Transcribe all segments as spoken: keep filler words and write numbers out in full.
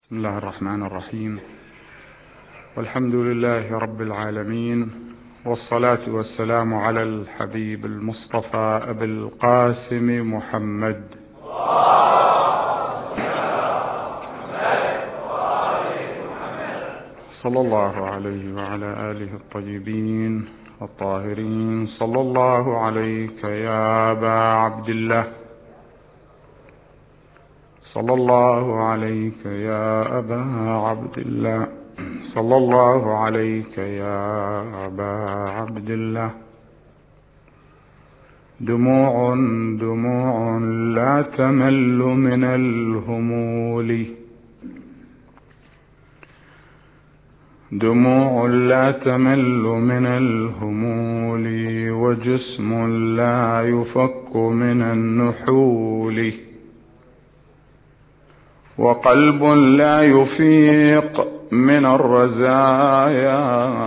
بسم الله الرحمن الرحيم، والحمد لله رب العالمين، والصلاة والسلام على الحبيب المصطفى أبي القاسم محمد صلى الله عليه وعلى آله الطيبين الطاهرين. صلى الله عليك يا أبا عبد الله، صلى الله عليك يا أبا عبد الله، صلى الله عليك يا أبا عبد الله. دموع دموع لا تمل من الهمول، دموع لا تمل من الهمول، وجسم لا يفك من النحول، وقلب لا يفيق من الرزايا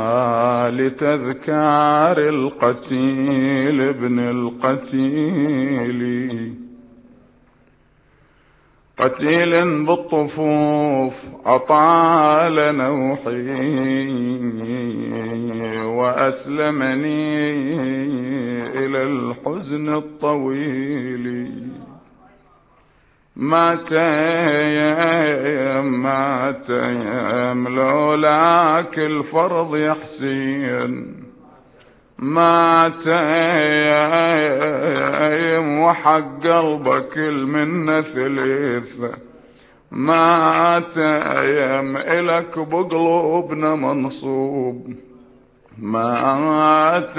لتذكار القتيل ابن القتيل، قتيل بالطفوف أطال نوحي وأسلمني إلى الحزن الطويل. مات يم مات يم لولاك الفرض يا حسين، مات يم وحق قلبك المنة ثلث، مات يم إلك بقلوبنا منصوب، مات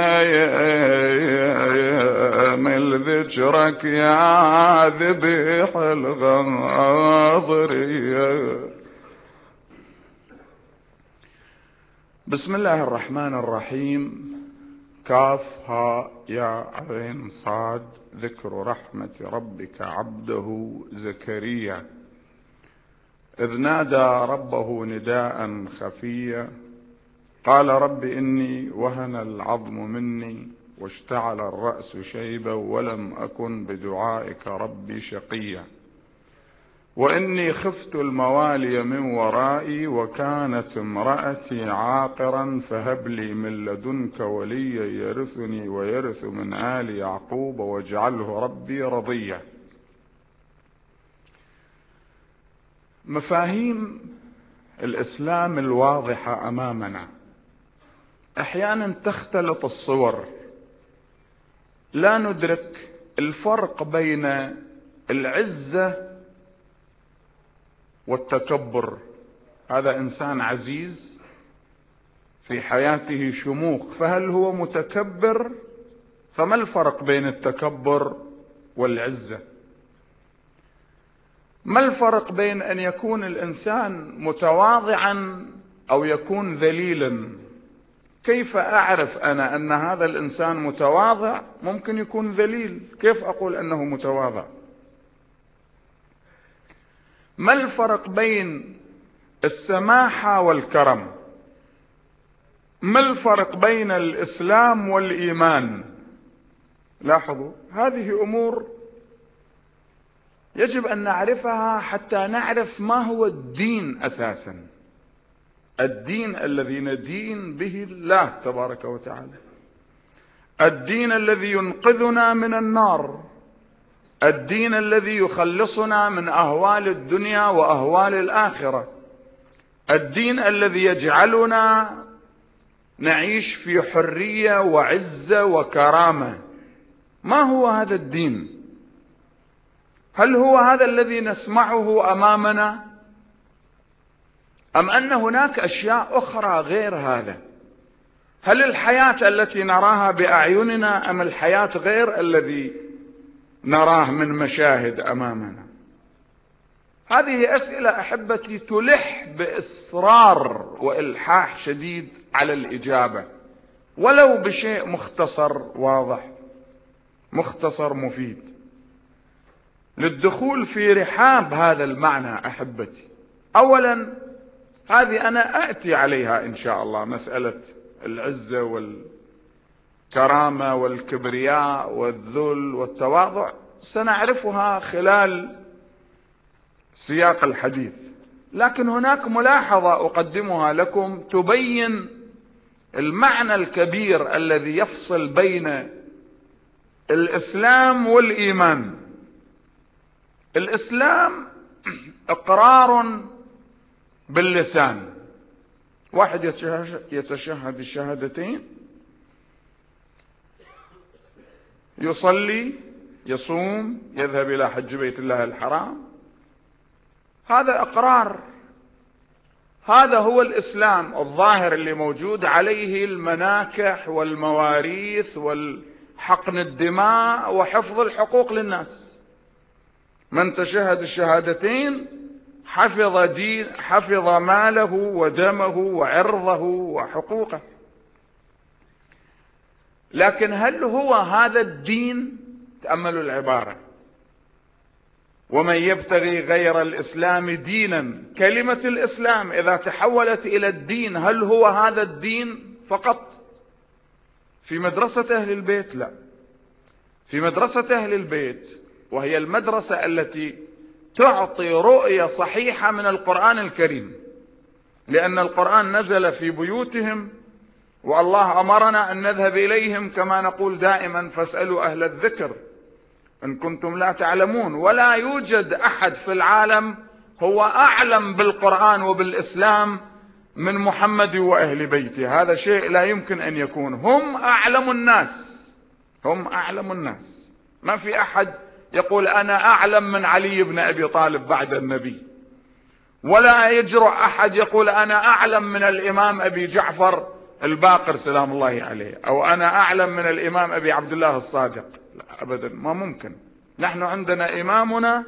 من ذكرك يا ذبيح الغاضرية. بسم الله الرحمن الرحيم. كاف ها يا عين صاد. ذكر رحمة ربك عبده زكريا إذ نادى ربه نداء خفيا، قال رب إني وهن العظم مني واشتعل الرأس شيبا ولم أكن بدعائك ربي شقيا، وإني خفت الموالي من ورائي وكانت امرأتي عاقرا فهب لي من لدنك وليا يرثني ويرث من آل يعقوب واجعله ربي رضيا. مفاهيم الإسلام الواضحة أمامنا أحيانا تختلط الصور، لا ندرك الفرق بين العزة والتكبر. هذا إنسان عزيز في حياته شموخ، فهل هو متكبر؟ فما الفرق بين التكبر والعزة؟ ما الفرق بين أن يكون الإنسان متواضعا أو يكون ذليلا؟ كيف أعرف أنا أن هذا الإنسان متواضع؟ ممكن يكون ذليل، كيف أقول أنه متواضع؟ ما الفرق بين السماحة والكرم؟ ما الفرق بين الإسلام والإيمان؟ لاحظوا، هذه أمور يجب أن نعرفها حتى نعرف ما هو الدين أساسا، الدين الذي ندين به الله تبارك وتعالى، الدين الذي ينقذنا من النار، الدين الذي يخلصنا من أهوال الدنيا وأهوال الآخرة، الدين الذي يجعلنا نعيش في حرية وعزة وكرامة. ما هو هذا الدين؟ هل هو هذا الذي نسمعه أمامنا، أم أن هناك أشياء أخرى غير هذا؟ هل الحياة التي نراها بأعيننا أم الحياة غير الذي نراه من مشاهد أمامنا؟ هذه أسئلة أحبتي تلح بإصرار وإلحاح شديد على الإجابة، ولو بشيء مختصر واضح، مختصر مفيد للدخول في رحاب هذا المعنى. أحبتي، أولا هذه أنا أأتي عليها إن شاء الله، مسألة العزة والكرامة والكبرياء والذل والتواضع سنعرفها خلال سياق الحديث، لكن هناك ملاحظة أقدمها لكم تبين المعنى الكبير الذي يفصل بين الإسلام والإيمان. الإسلام إقرار باللسان، واحد يتشهد الشهادتين، يصلي، يصوم، يذهب إلى حج بيت الله الحرام، هذا إقرار. هذا هو الإسلام الظاهر اللي موجود عليه المناكح والمواريث والحقن الدماء وحفظ الحقوق للناس. من تشهد الشهادتين حفظ دين، حفظ ماله ودمه وعرضه وحقوقه. لكن هل هو هذا الدين؟ تأملوا العبارة: ومن يبتغي غير الإسلام دينا. كلمة الإسلام إذا تحولت إلى الدين، هل هو هذا الدين فقط؟ في مدرسة أهل البيت لا. في مدرسة أهل البيت، وهي المدرسة التي تعطي رؤية صحيحة من القرآن الكريم، لأن القرآن نزل في بيوتهم، والله أمرنا أن نذهب إليهم كما نقول دائما: فاسألوا أهل الذكر إن كنتم لا تعلمون. ولا يوجد أحد في العالم هو أعلم بالقرآن وبالإسلام من محمد وأهل بيته، هذا شيء لا يمكن أن يكون. هم أعلم الناس، هم أعلم الناس. ما في أحد يقول أنا أعلم من علي بن أبي طالب بعد النبي، ولا يجرؤ أحد يقول أنا أعلم من الإمام أبي جعفر الباقر سلام الله عليه، أو أنا أعلم من الإمام أبي عبد الله الصادق. لا أبدا، ما ممكن. نحن عندنا إمامنا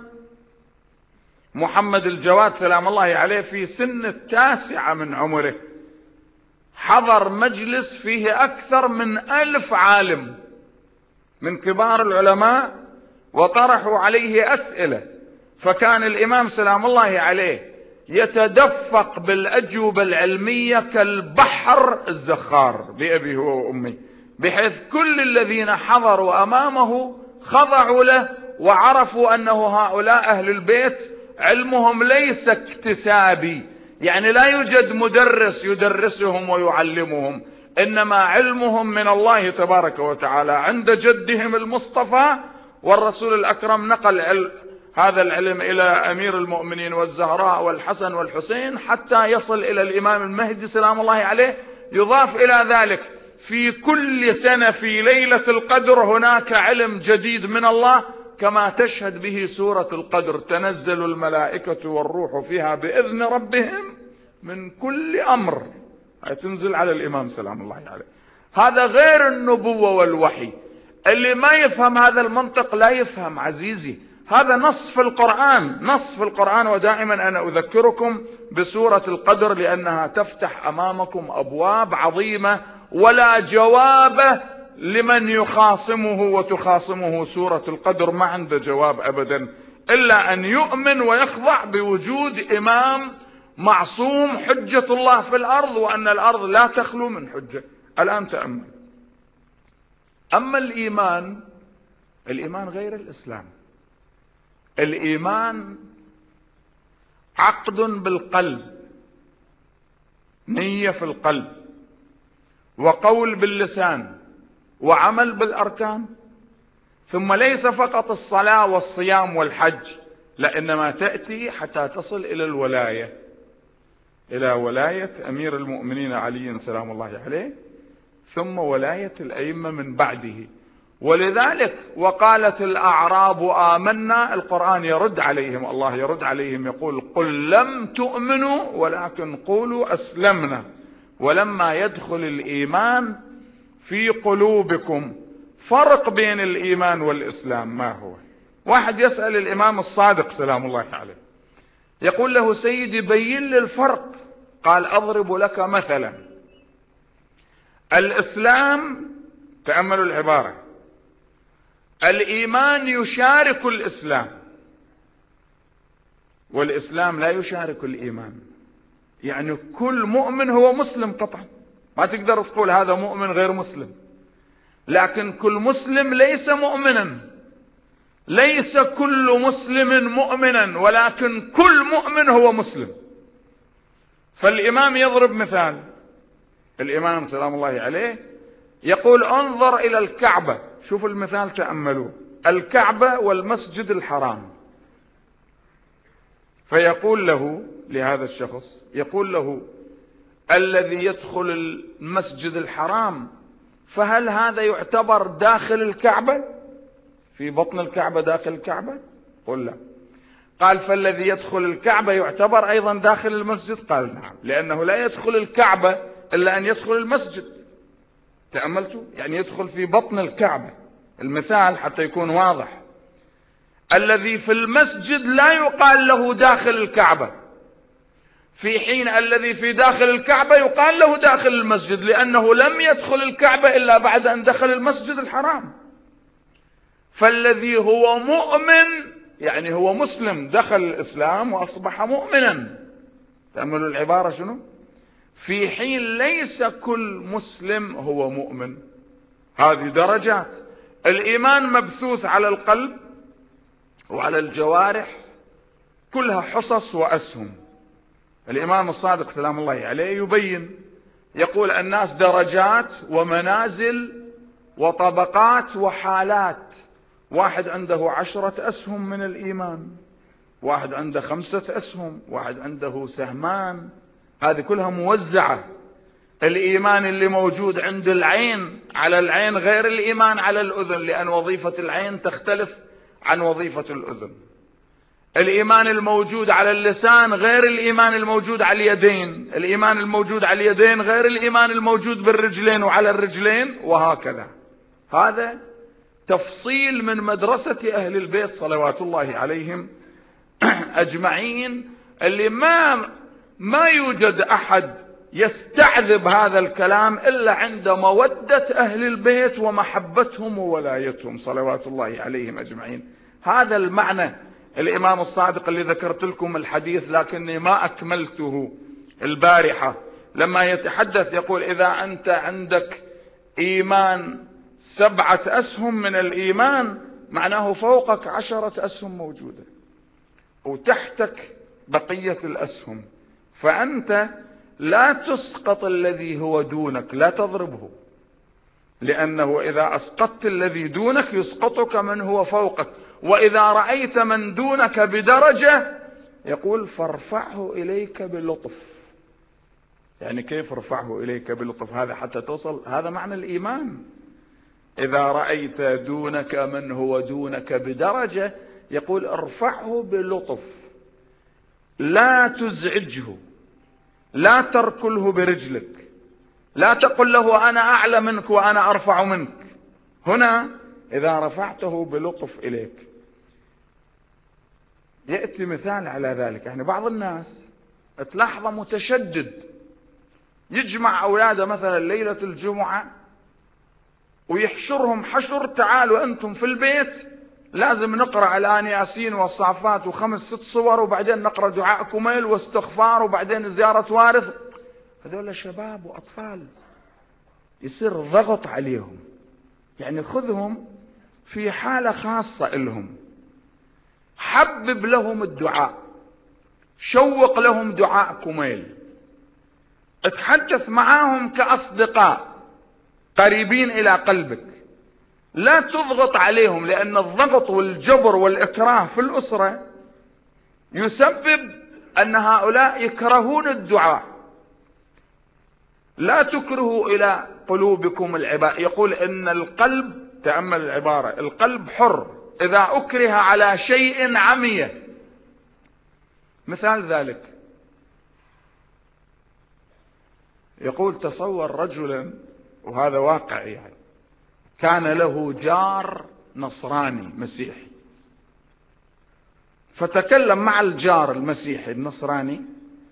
محمد الجواد سلام الله عليه في سن التاسعة من عمره حضر مجلس فيه أكثر من ألف عالم من كبار العلماء وطرحوا عليه أسئلة، فكان الإمام سلام الله عليه يتدفق بالأجوبة العلمية كالبحر الزخار بأبي هو وأمي، بحيث كل الذين حضروا أمامه خضعوا له وعرفوا أنه هؤلاء أهل البيت علمهم ليس اكتسابي، يعني لا يوجد مدرس يدرسهم ويعلمهم، إنما علمهم من الله تبارك وتعالى عند جدهم المصطفى. والرسول الأكرم نقل علم هذا العلم إلى أمير المؤمنين والزهراء والحسن والحسين حتى يصل إلى الإمام المهدي سلام الله عليه. يضاف إلى ذلك في كل سنة في ليلة القدر هناك علم جديد من الله، كما تشهد به سورة القدر: تنزل الملائكة والروح فيها بإذن ربهم من كل أمر. تنزل على الإمام سلام الله عليه. هذا غير النبوة والوحي. اللي ما يفهم هذا المنطق لا يفهم عزيزي. هذا نص في القرآن، نص في القرآن. ودائما أنا أذكركم بسورة القدر لأنها تفتح أمامكم أبواب عظيمة، ولا جواب لمن يخاصمه وتخاصمه سورة القدر، ما عنده جواب أبدا إلا أن يؤمن ويخضع بوجود إمام معصوم حجة الله في الأرض، وأن الأرض لا تخلو من حجة. الآن تأمل. أما الإيمان، الإيمان غير الإسلام. الإيمان عقد بالقلب، نية في القلب، وقول باللسان، وعمل بالأركان. ثم ليس فقط الصلاة والصيام والحج، لا، إنما تأتي حتى تصل إلى الولاية، إلى ولاية أمير المؤمنين علي سلام الله عليه، ثم ولاية الأئمة من بعده. ولذلك وقالت الأعراب آمنا، القرآن يرد عليهم، الله يرد عليهم يقول: قل لم تؤمنوا ولكن قولوا أسلمنا ولما يدخل الإيمان في قلوبكم. فرق بين الإيمان والإسلام ما هو؟ واحد يسأل الإمام الصادق سلام الله عليه، يقول له: سيدي بين لي الفرق. قال: أضرب لك مثلا. الإسلام، تأملوا العبارة، الإيمان يشارك الإسلام، والإسلام لا يشارك الإيمان. يعني كل مؤمن هو مسلم قطعا، ما تقدر تقول هذا مؤمن غير مسلم، لكن كل مسلم ليس مؤمنا. ليس كل مسلم مؤمنا، ولكن كل مؤمن هو مسلم. فالإمام يضرب مثال، الإمام سلام الله عليه يقول انظر إلى الكعبة، شوفوا المثال تأملوه، الكعبة والمسجد الحرام. فيقول له لهذا الشخص، يقول له الذي يدخل المسجد الحرام فهل هذا يعتبر داخل الكعبة، في بطن الكعبة داخل الكعبة؟ قل لا. قال فالذي يدخل الكعبة يعتبر أيضا داخل المسجد؟ قال نعم، لأنه لا يدخل الكعبة إلا أن يدخل المسجد. تأملتوا؟ يعني يدخل في بطن الكعبة. المثال حتى يكون واضح، الذي في المسجد لا يقال له داخل الكعبة، في حين الذي في داخل الكعبة يقال له داخل المسجد، لأنه لم يدخل الكعبة إلا بعد أن دخل المسجد الحرام. فالذي هو مؤمن يعني هو مسلم، دخل الإسلام وأصبح مؤمنا. تأملوا العبارة شنو؟ في حين ليس كل مسلم هو مؤمن. هذه درجات. الإيمان مبثوث على القلب وعلى الجوارح، كلها حصص وأسهم. الإمام الصادق سلام الله عليه يبين، يقول الناس درجات ومنازل وطبقات وحالات. واحد عنده عشرة أسهم من الإيمان، واحد عنده خمسة أسهم، واحد عنده سهمان، هذه كلها موزعة. الإيمان اللي موجود عند العين على العين غير الإيمان على الأذن، لأن وظيفة العين تختلف عن وظيفة الأذن. الإيمان الموجود على اللسان غير الإيمان الموجود على اليدين، الإيمان الموجود على اليدين غير الإيمان الموجود بالرجلين وعلى الرجلين، وهكذا. هذا تفصيل من مدرسة أهل البيت صلوات الله عليهم أجمعين، اللي ما ما يوجد أحد يستعذب هذا الكلام إلا عند مودة أهل البيت ومحبتهم وولايتهم صلوات الله عليهم أجمعين. هذا المعنى الإمام الصادق اللي ذكرت لكم الحديث لكني ما أكملته البارحة، لما يتحدث يقول إذا أنت عندك إيمان سبعة أسهم من الإيمان، معناه فوقك عشرة أسهم موجودة وتحتك بقية الأسهم، فأنت لا تسقط الذي هو دونك، لا تضربه، لأنه إذا أسقطت الذي دونك يسقطك من هو فوقك. وإذا رأيت من دونك بدرجة يقول فارفعه إليك بلطف. يعني كيف ارفعه إليك بلطف؟ هذا حتى توصل، هذا معنى الإيمان. إذا رأيت دونك من هو دونك بدرجة يقول ارفعه بلطف، لا تزعجه، لا تركله برجلك، لا تقل له أنا أعلى منك وأنا أرفع منك. هنا إذا رفعته بلطف إليك. يأتي مثال على ذلك، يعني بعض الناس تلاحظه متشدد، يجمع أولاده مثلا ليلة الجمعة ويحشرهم حشر، تعالوا أنتم في البيت لازم نقرأ الآن ياسين والصافات وخمس ست صور، وبعدين نقرأ دعاء كميل واستغفار، وبعدين زيارة وارث. هذول شباب وأطفال، يصير ضغط عليهم. يعني خذهم في حالة خاصة إلهم، حبب لهم الدعاء، شوق لهم دعاء كميل، اتحدث معاهم كأصدقاء قريبين إلى قلبك، لا تضغط عليهم، لأن الضغط والجبر والإكراه في الأسرة يسبب أن هؤلاء يكرهون الدعاء. لا تكرهوا إلى قلوبكم العباد، يقول إن القلب، تأمل العبارة، القلب حر، إذا أكره على شيء عمي. مثال ذلك يقول تصور رجلا، وهذا واقع يعني، كان له جار نصراني مسيحي، فتكلم مع الجار المسيحي النصراني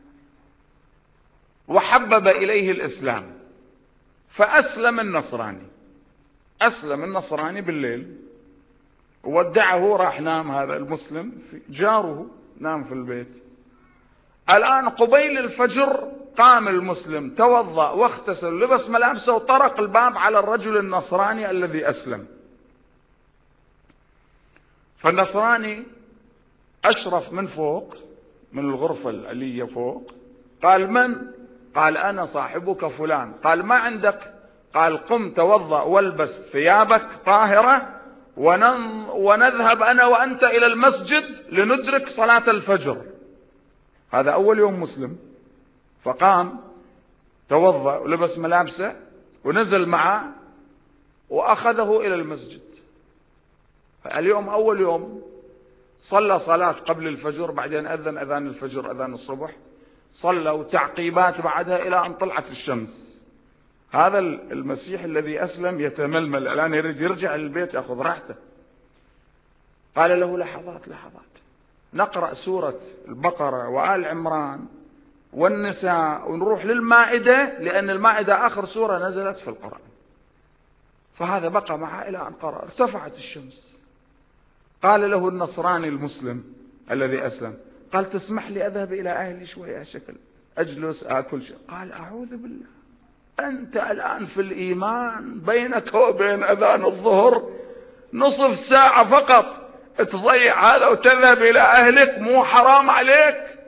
وحبب إليه الإسلام، فأسلم النصراني. أسلم النصراني بالليل وودعه، راح نام هذا المسلم في جاره، نام في البيت. الآن قبيل الفجر قام المسلم، توضأ واغتسل، لبس ملابسه وطرق الباب على الرجل النصراني الذي أسلم. فالنصراني أشرف من فوق، من الغرفة العلية فوق، قال من؟ قال أنا صاحبك فلان. قال ما عندك؟ قال قم توضأ والبس ثيابك طاهرة ونذهب أنا وأنت إلى المسجد لندرك صلاة الفجر. هذا أول يوم مسلم. فقام توضأ ولبس ملابسه ونزل معه وأخذه إلى المسجد. اليوم أول يوم صلى صلاة قبل الفجر، بعدين أذن أذان الفجر أذان الصبح، صلى وتعقيبات بعدها إلى أن طلعت الشمس. هذا المسيح الذي أسلم يتململ الآن، يريد يرجع للبيت يأخذ راحته. قال له لحظات لحظات نقرأ سورة البقرة وآل عمران والنساء ونروح للمائدة، لأن المائدة آخر سورة نزلت في القرآن. فهذا بقى معه إلى أن قرأ. ارتفعت الشمس. قال له النصراني المسلم الذي أسلم، قال تسمح لي أذهب إلى أهلي شوية شكل أجلس آكل شيء؟ قال أعوذ بالله، أنت الآن في الإيمان بينك وبين أذان الظهر نصف ساعة فقط، تضيع هذا وتذهب إلى أهلك، مو حرام عليك؟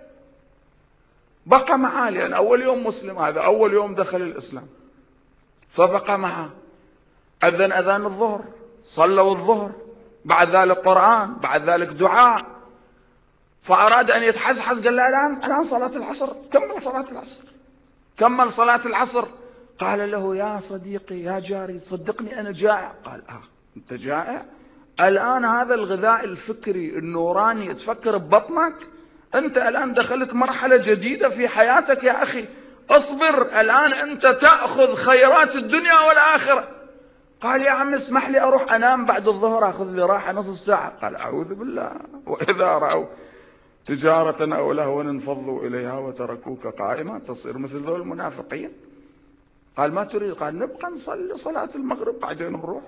بقى معاه، لأن أول يوم مسلم، هذا أول يوم دخل الإسلام. فبقى معاه، أذن أذان الظهر، صلوا الظهر، بعد ذلك قرآن، بعد ذلك دعاء. فأراد أن يتحزحز، قال له الآن الآن صلاة العصر، كمل صلاة العصر، كمل صلاة العصر. قال له يا صديقي يا جاري صدقني أنا جائع. قال آه أنت جائع؟ الآن هذا الغذاء الفكري النوراني تفكر ببطنك؟ أنت الآن دخلت مرحلة جديدة في حياتك يا أخي، اصبر، الآن أنت تأخذ خيرات الدنيا والآخرة. قال يا عم اسمح لي أروح أنام بعد الظهر أخذ لي راحة نصف ساعة. قال أعوذ بالله، وإذا رأوا تجارة أو لهوا انفضوا إليها وتركوك قائما، تصير مثل ذول المنافقين. قال ما تريد؟ قال نبقى نصلي صلاة المغرب بعدين نروح.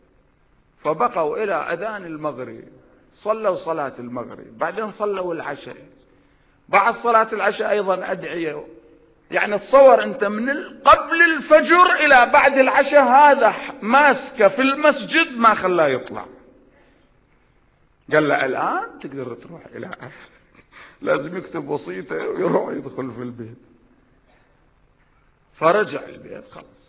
فبقوا إلى أذان المغرب، صلوا صلاة المغرب، بعدين صلوا العشاء، بعد صلاة العشاء أيضا أدعية. يعني تصور أنت من قبل الفجر إلى بعد العشاء هذا ماسكة في المسجد ما خلاه يطلع. قال له الآن تقدر تروح إلى أهل. لازم يكتب وصيته ويروح يدخل في البيت. فرجع البيت خلاص.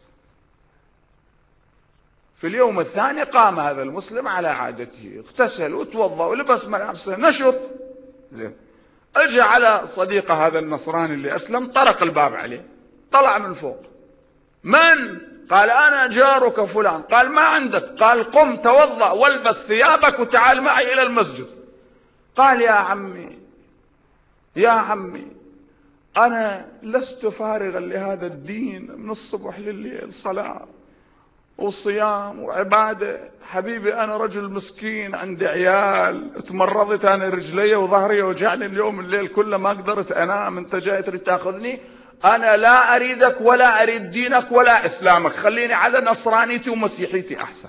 في اليوم الثاني قام هذا المسلم على عادته، اغتسل وتوضأ ولبس ملابسه نشط. اجى على صديقه هذا النصراني اللي أسلم، طرق الباب عليه، طلع من فوق. من؟ قال أنا جارك فلان. قال ما عندك؟ قال قم توضأ والبس ثيابك وتعال معي إلى المسجد. قال يا عمي يا عمي أنا لست فارغا لهذا الدين، من الصبح لليل صلاة وصيام وعبادة. حبيبي أنا رجل مسكين، عندي عيال، تمرضت أنا رجلي وظهري وجعني اليوم الليل كله ما قدرت أنام، أنت جاي تريد تأخذني؟ أنا لا أريدك ولا أريد دينك ولا إسلامك، خليني على نصرانيتي ومسيحيتي أحسن.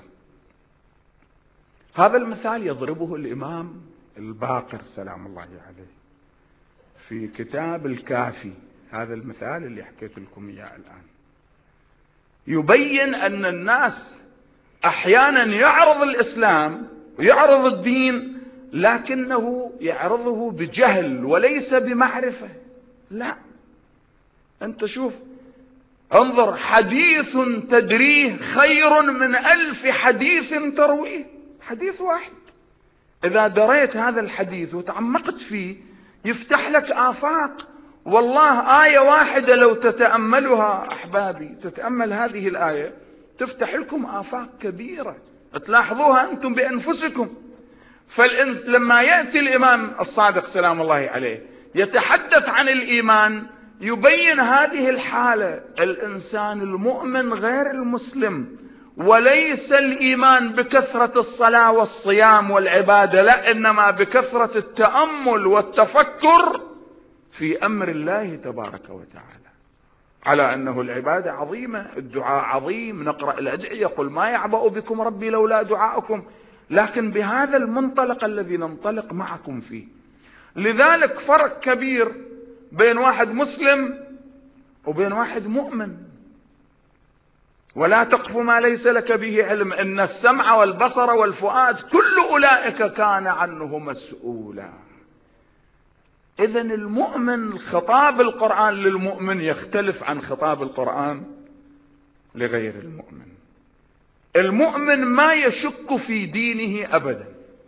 هذا المثال يضربه الإمام الباقر سلام الله عليه في كتاب الكافي. هذا المثال اللي حكيت لكم إياه الآن يبين أن الناس أحيانا يعرض الإسلام ويعرض الدين، لكنه يعرضه بجهل وليس بمعرفة. لا، أنت شوف، انظر، حديث تدريه خير من ألف حديث ترويه. حديث واحد إذا دريت هذا الحديث وتعمقت فيه يفتح لك آفاق. والله آية واحدة لو تتأملها أحبابي، تتأمل هذه الآية تفتح لكم آفاق كبيرة تلاحظوها أنتم بأنفسكم. فالإنس لما يأتي الإمام الصادق سلام الله عليه يتحدث عن الإيمان يبين هذه الحالة، الإنسان المؤمن غير المسلم. وليس الإيمان بكثرة الصلاة والصيام والعبادة، لا، إنما بكثرة التأمل والتفكر في أمر الله تبارك وتعالى، على أنه العبادة عظيمة، الدعاء عظيم، نقرأ الأدعية، يقول ما يعبأ بكم ربي لولا دعاؤكم، لكن بهذا المنطلق الذي ننطلق معكم فيه. لذلك فرق كبير بين واحد مسلم وبين واحد مؤمن. ولا تقف ما ليس لك به علم إن السمع والبصر والفؤاد كل أولئك كان عنه مسؤولا. إذن المؤمن خطاب القرآن للمؤمن يختلف عن خطاب القرآن لغير المؤمن. المؤمن ما يشك في دينه أبدا،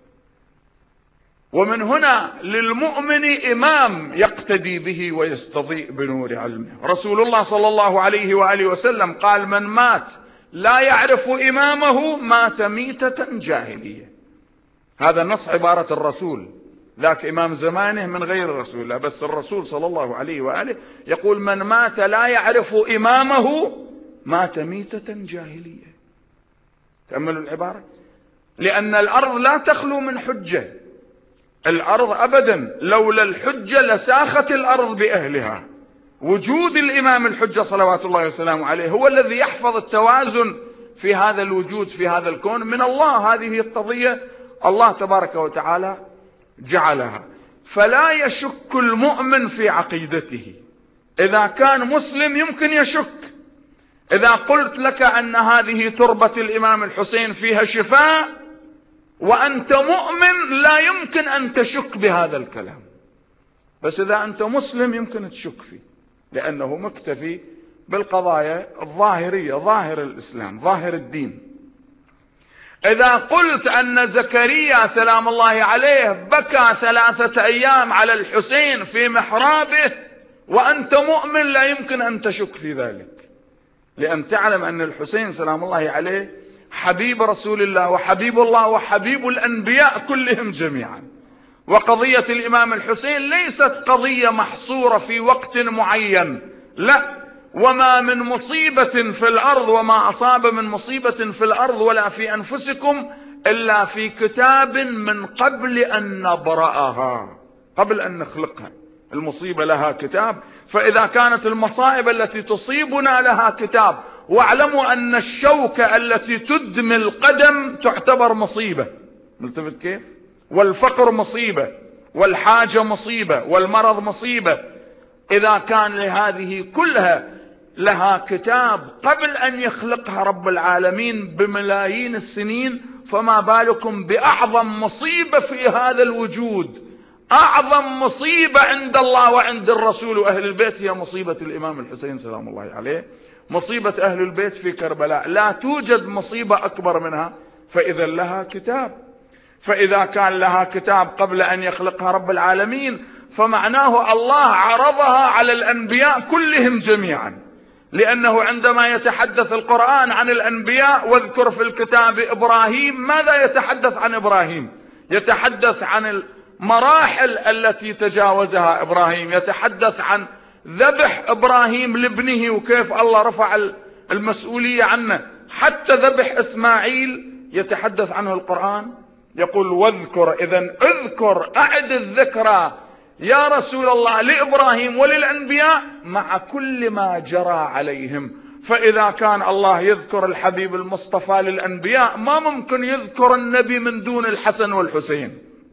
ومن هنا للمؤمن إمام يقتدي به ويستضيء بنور علمه. رسول الله صلى الله عليه وآله وسلم قال: من مات لا يعرف إمامه مات ميتة جاهلية. هذا نص عبارة الرسول، ذاك إمام زمانه من غير الرسول، لا بس الرسول صلى الله عليه وآله يقول: من مات لا يعرف إمامه مات ميتة جاهلية. تأملوا العبارة، لأن الأرض لا تخلو من حجة، الأرض أبدا لولا الحجة لساخت الأرض بأهلها. وجود الإمام الحجة صلوات الله وسلامه عليه هو الذي يحفظ التوازن في هذا الوجود، في هذا الكون، من الله. هذه هي القضية، الله تبارك وتعالى جعلها. فلا يشك المؤمن في عقيدته. إذا كان مسلم يمكن يشك. إذا قلت لك أن هذه تربة الإمام الحسين فيها شفاء وأنت مؤمن لا يمكن أن تشك بهذا الكلام، بس إذا أنت مسلم يمكن تشك فيه، لأنه مكتفي بالقضايا الظاهرية، ظاهر الإسلام، ظاهر الدين. إذا قلت أن زكريا سلام الله عليه بكى ثلاثة أيام على الحسين في محرابه وأنت مؤمن لا يمكن أن تشك في ذلك، لأن تعلم أن الحسين سلام الله عليه حبيب رسول الله وحبيب الله وحبيب الأنبياء كلهم جميعا. وقضية الإمام الحسين ليست قضية محصورة في وقت معين، لا، وما من مصيبة في الأرض وما أصاب من مصيبة في الأرض ولا في أنفسكم إلا في كتاب من قبل أن نبرأها، قبل أن نخلقها. المصيبة لها كتاب، فإذا كانت المصائب التي تصيبنا لها كتاب، واعلموا أن الشوكة التي تدمي القدم تعتبر مصيبة، ملتفت كيف؟ والفقر مصيبة، والحاجة مصيبة، والمرض مصيبة. إذا كان لهذه كلها لها كتاب قبل أن يخلقها رب العالمين بملايين السنين، فما بالكم بأعظم مصيبة في هذا الوجود. أعظم مصيبة عند الله وعند الرسول وأهل البيت هي مصيبة الإمام الحسين سلام الله عليه، مصيبة أهل البيت في كربلاء. لا توجد مصيبة أكبر منها، فإذا لها كتاب. فإذا كان لها كتاب قبل أن يخلقها رب العالمين، فمعناه الله عرضها على الأنبياء كلهم جميعا، لأنه عندما يتحدث القرآن عن الأنبياء: واذكر في الكتاب إبراهيم، ماذا يتحدث عن إبراهيم؟ يتحدث عن المراحل التي تجاوزها إبراهيم، يتحدث عن ذبح إبراهيم لابنه وكيف الله رفع المسؤولية عنه، حتى ذبح إسماعيل يتحدث عنه القرآن، يقول: واذكر. إذن اذكر، أعد الذكرى يا رسول الله لإبراهيم وللأنبياء مع كل ما جرى عليهم. فإذا كان الله يذكر الحبيب المصطفى للأنبياء، ما ممكن يذكر النبي من دون الحسن والحسين،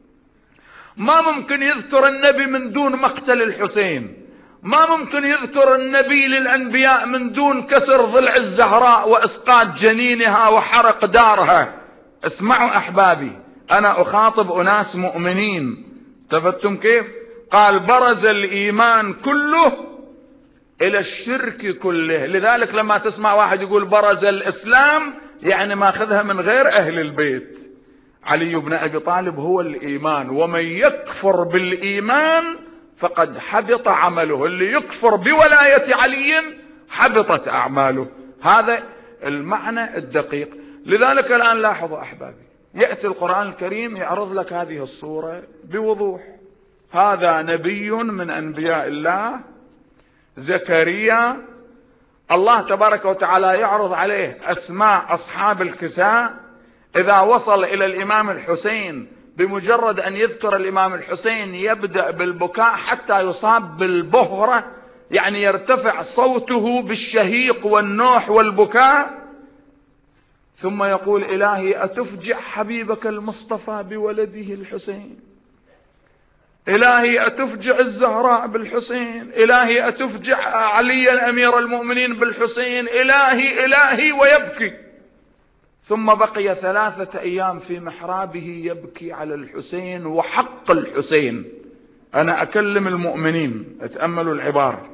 ما ممكن يذكر النبي من دون مقتل الحسين، ما ممكن يذكر النبي للأنبياء من دون كسر ضلع الزهراء وإسقاط جنينها وحرق دارها. اسمعوا أحبابي، أنا أخاطب أناس مؤمنين، تفتم كيف؟ قال: برز الإيمان كله إلى الشرك كله. لذلك لما تسمع واحد يقول برز الإسلام، يعني ما أخذها من غير أهل البيت. علي بن أبي طالب هو الإيمان، ومن يكفر بالإيمان فقد حبط عمله. اللي يكفر بولاية علي حبطت أعماله. هذا المعنى الدقيق. لذلك الآن لاحظوا أحبابي، يأتي القرآن الكريم يعرض لك هذه الصورة بوضوح. هذا نبي من أنبياء الله زكريا، الله تبارك وتعالى يعرض عليه أسماء أصحاب الكساء. إذا وصل إلى الإمام الحسين بمجرد أن يذكر الإمام الحسين يبدأ بالبكاء حتى يصاب بالبهرة، يعني يرتفع صوته بالشهيق والنوح والبكاء، ثم يقول: إلهي أتفجع حبيبك المصطفى بولده الحسين، إلهي أتفجع الزهراء بالحسين، إلهي أتفجع عليا أمير المؤمنين بالحسين، إلهي إلهي، ويبكي. ثم بقي ثلاثة أيام في محرابه يبكي على الحسين وحق الحسين أنا أكلم المؤمنين، اتأملوا العبارة.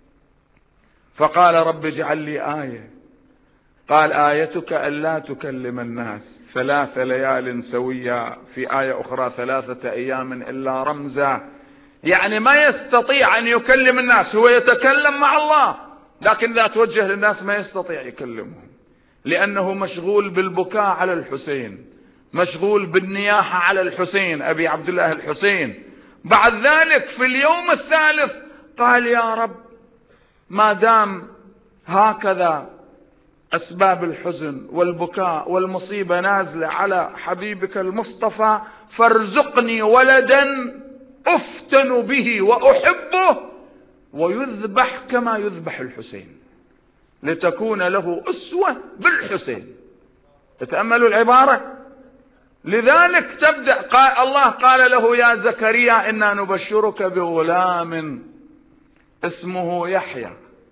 فقال رب اجعل لي آية. قال آيتك ألا تكلم الناس ثلاث ليال سويا، في آية أخرى ثلاثة أيام إلا رمزا. يعني ما يستطيع أن يكلم الناس، هو يتكلم مع الله، لكن إذا توجه للناس ما يستطيع يكلمهم، لأنه مشغول بالبكاء على الحسين، مشغول بالنياحة على الحسين أبي عبد الله الحسين. بعد ذلك في اليوم الثالث قال يا رب ما دام هكذا أسباب الحزن والبكاء والمصيبة نازلة على حبيبك المصطفى، فارزقني ولدا أفتن به وأحبه ويذبح كما يذبح الحسين، لتكون له أسوة بالحسين. تتأملوا العبارة. لذلك تبدأ قال الله قال له يا زكريا إنا نبشرك بغلام اسمه يحيى.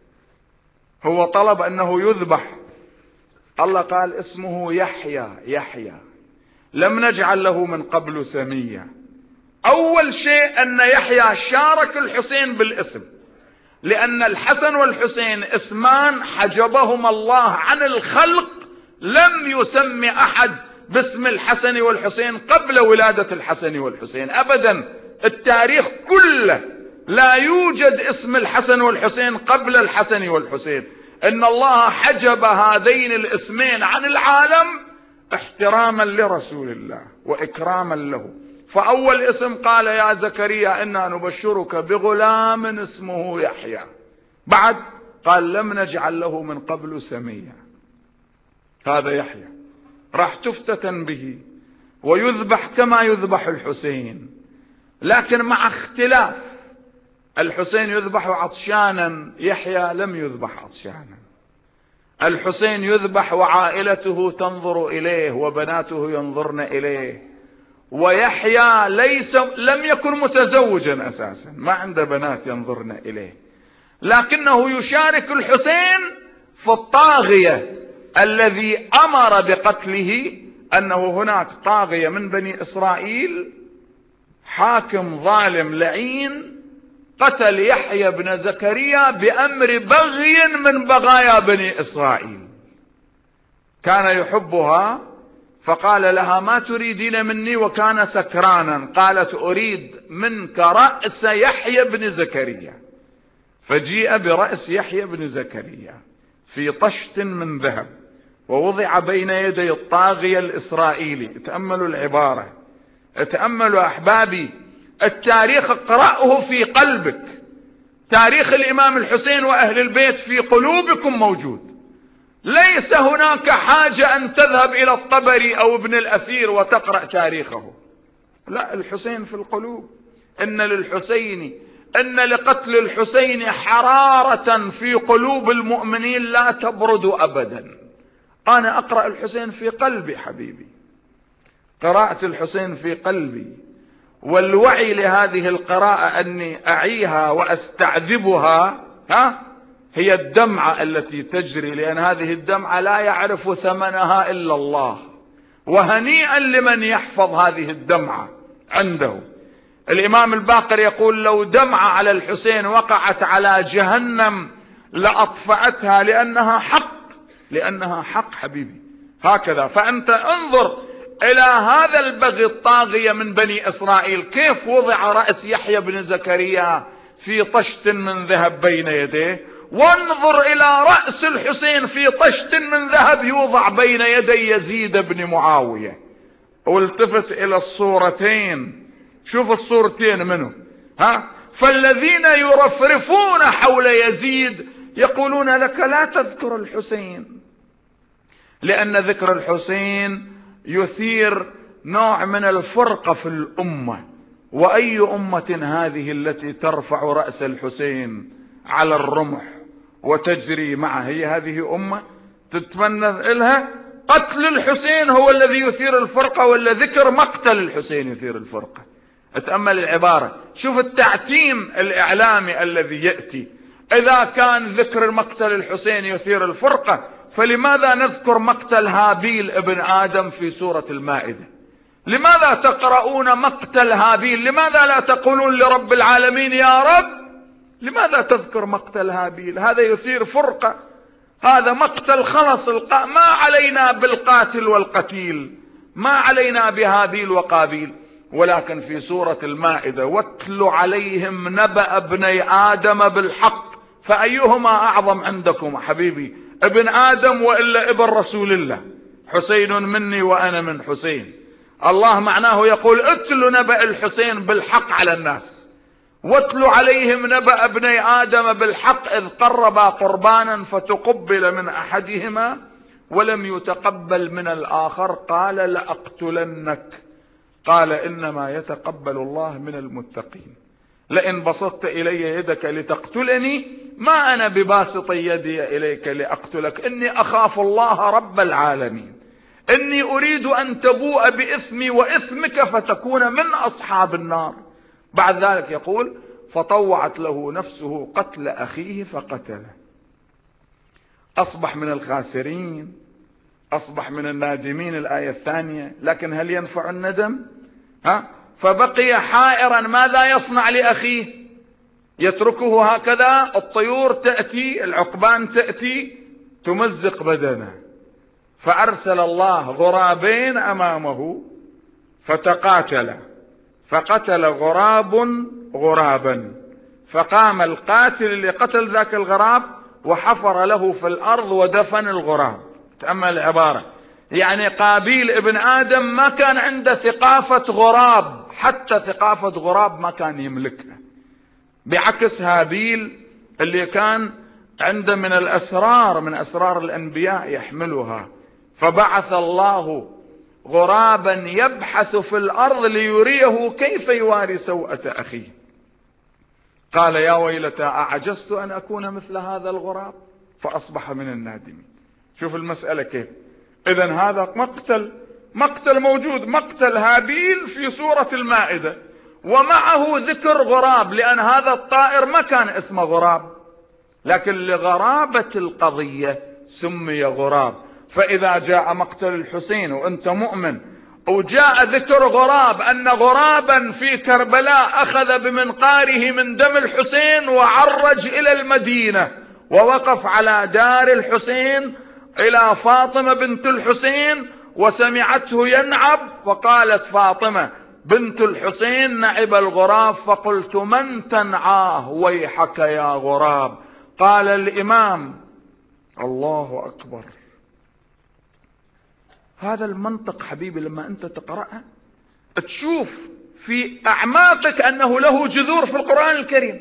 هو طلب أنه يذبح، الله قال اسمه يحيى. يحيى لم نجعل له من قبل سميا. أول شيء أن يحيى شارك الحسين بالاسم، لأن الحسن والحسين اسمان حجبهما الله عن الخلق، لم يسم أحد باسم الحسن والحسين قبل ولادة الحسن والحسين أبدا. التاريخ كله لا يوجد اسم الحسن والحسين قبل الحسن والحسين. إن الله حجب هذين الاسمين عن العالم احتراما لرسول الله وإكراما له. فأول اسم قال يا زكريا إنا نبشرك بغلام اسمه يحيى. بعد قال لم نجعل له من قبل سميا. هذا يحيى راح تفتتن به ويذبح كما يذبح الحسين، لكن مع اختلاف. الحسين يذبح عطشانا، يحيى لم يذبح عطشانا. الحسين يذبح وعائلته تنظر إليه وبناته ينظرن إليه، ويحيى ليس لم يكن متزوجا أساسا، ما عنده بنات ينظرن إليه، لكنه يشارك الحسين في الطاغية الذي أمر بقتله. أنه هناك طاغية من بني إسرائيل، حاكم ظالم لعين، قتل يحيى بن زكريا بأمر بغي من بغايا بني إسرائيل. كان يحبها فقال لها ما تريدين مني، وكان سكرانا. قالت أريد منك رأس يحيى بن زكريا. فجيء برأس يحيى بن زكريا في طشت من ذهب ووضع بين يدي الطاغية الإسرائيلي. تأملوا العبارة، تأملوا أحبابي التاريخ، اقرأه في قلبك. تاريخ الإمام الحسين وأهل البيت في قلوبكم موجود. ليس هناك حاجة أن تذهب إلى الطبري أو ابن الأثير وتقرأ تاريخه، لا، الحسين في القلوب. إن للحسين إن لقتل الحسين حرارة في قلوب المؤمنين لا تبرد أبدا. أنا أقرأ الحسين في قلبي حبيبي، قراءة الحسين في قلبي، والوعي لهذه القراءة أني أعيها وأستعذبها ها هي الدمعة التي تجري، لأن هذه الدمعة لا يعرف ثمنها إلا الله. وهنيئا لمن يحفظ هذه الدمعة عنده. الإمام الباقر يقول لو دمعة على الحسين وقعت على جهنم لأطفأتها، لأنها حق، لأنها حق حبيبي. هكذا. فأنت انظر إلى هذا البغي الطاغية من بني إسرائيل، كيف وضع رأس يحيى بن زكريا في طشت من ذهب بين يديه، وانظر إلى رأس الحسين في طشت من ذهب يوضع بين يدي يزيد بن معاوية. والتفت إلى الصورتين، شوف الصورتين منه ها فالذين يرفرفون حول يزيد يقولون لك لا تذكر الحسين، لأن ذكر الحسين يثير نوع من الفرقة في الأمة. وأي أمة هذه التي ترفع رأس الحسين على الرمح وتجري معه؟ هي هذه أمة تتمنى لها قتل الحسين هو الذي يثير الفرقة، ولا ذكر مقتل الحسين يثير الفرقة؟ اتأمل العبارة، شوف التعتيم الإعلامي الذي يأتي. إذا كان ذكر مقتل الحسين يثير الفرقة، فلماذا نذكر مقتل هابيل ابن آدم في سورة المائدة؟ لماذا تقرؤون مقتل هابيل؟ لماذا لا تقولون لرب العالمين يا رب؟ لماذا تذكر مقتل هابيل؟ هذا يثير فرقة، هذا مقتل خلص، ما علينا بالقاتل والقتيل، ما علينا بهابيل وقابيل. ولكن في سورة المائدة واتل عليهم نبأ ابني آدم بالحق، فأيهما أعظم عندكم حبيبي، ابن آدم وإلا ابن رسول الله؟ حسين مني وأنا من حسين. الله معناه يقول اتل نبأ الحسين بالحق على الناس. واتل عليهم نبأ ابني آدم بالحق إذ قربا قربانا فتقبل من أحدهما ولم يتقبل من الآخر قال لأقتلنك قال إنما يتقبل الله من المتقين. لئن بسطت إلي يدك لتقتلني ما أنا بباسط يدي إليك لأقتلك إني أخاف الله رب العالمين إني أريد أن تبوء بإثمي وإثمك فتكون من أصحاب النار. بعد ذلك يقول فطوعت له نفسه قتل أخيه فقتله. أصبح من الخاسرين، أصبح من النادمين، الآية الثانية. لكن هل ينفع الندم؟ ها؟ فبقي حائرا ماذا يصنع لأخيه؟ يتركه هكذا؟ الطيور تأتي، العقبان تأتي تمزق بدنه، فأرسل الله غرابين أمامه فتقاتلا، فقتل غراب غرابا، فقام القاتل اللي قتل ذاك الغراب وحفر له في الأرض ودفن الغراب. تأمل العبارة، يعني قابيل ابن آدم ما كان عنده ثقافة غراب، حتى ثقافة غراب ما كان يملكها، بعكس هابيل اللي كان عنده من الأسرار، من أسرار الأنبياء يحملها. فبعث الله غرابا يبحث في الأرض ليريه كيف يواري سوءة أخيه. قال يا ويلتى أعجزت أن أكون مثل هذا الغراب فأصبح من النادمين. شوف المسألة كيف. إذن هذا مقتل، مقتل موجود، مقتل هابيل في سورة المائدة، ومعه ذكر غراب، لأن هذا الطائر ما كان اسمه غراب، لكن لغرابة القضية سمي غراب. فإذا جاء مقتل الحسين وأنت مؤمن وجاء ذكر غراب، أن غرابا في كربلاء أخذ بمنقاره من دم الحسين وعرج إلى المدينة ووقف على دار الحسين إلى فاطمة بنت الحسين وسمعته ينعب، فقالت فاطمة بنت الحسين نعب الغراب، فقلت من تنعاه ويحك يا غراب؟ قال الإمام الله أكبر. هذا المنطق حبيبي لما أنت تقرأها تشوف في أعماقك أنه له جذور في القرآن الكريم.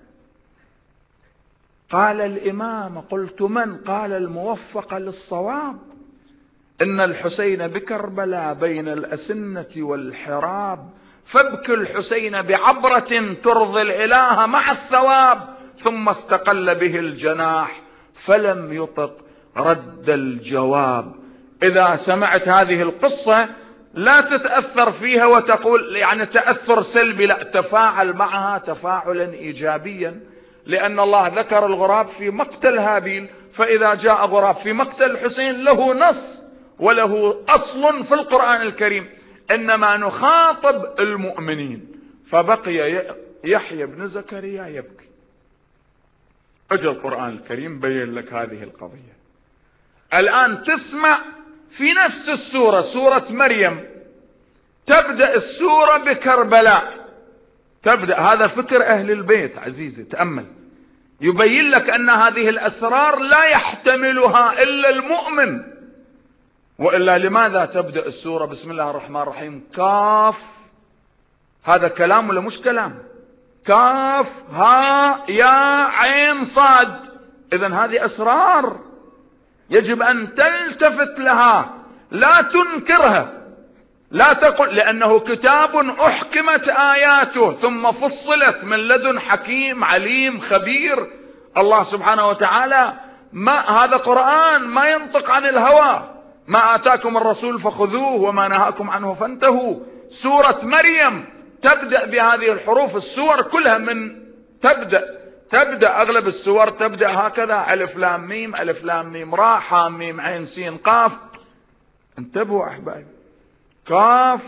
قال الإمام قلت من؟ قال الموفق للصواب إن الحسين بكربلاء بين الأسنة والحراب، فابكي الحسين بعبرة ترضي الإله مع الثواب، ثم استقل به الجناح فلم يطق رد الجواب. إذا سمعت هذه القصة لا تتأثر فيها وتقول يعني تأثر سلبي، لا، تفاعل معها تفاعلا إيجابيا، لأن الله ذكر الغراب في مقتل هابيل، فإذا جاء غراب في مقتل الحسين له نص وله أصل في القرآن الكريم، إنما نخاطب المؤمنين. فبقي يحيى بن زكريا يبكي. أجل القرآن الكريم بين لك هذه القضية. الآن تسمع في نفس السورة، سورة مريم، تبدأ السورة بكربلاء، تبدأ، هذا فكر أهل البيت عزيزي، تأمل، يبين لك أن هذه الأسرار لا يحتملها إلا المؤمن، وإلا لماذا تبدأ السورة بسم الله الرحمن الرحيم كاف؟ هذا كلام ولا مش كلام؟ كاف ها يا عين صاد. إذن هذه أسرار يجب أن تلتفت لها، لا تنكرها، لا تقل لأنه كتاب أحكمت آياته ثم فصلت من لدن حكيم عليم خبير. الله سبحانه وتعالى ما هذا قرآن ما ينطق عن الهوى، ما آتاكم الرسول فخذوه وما نهاكم عنه فانتهوا. سورة مريم تبدأ بهذه الحروف، السور كلها من تبدأ تبدأ أغلب السور تبدأ هكذا، ألف لام ميم، ألف لام ميم راء حام ميم عين سين قاف. انتبهوا أحبائي، كاف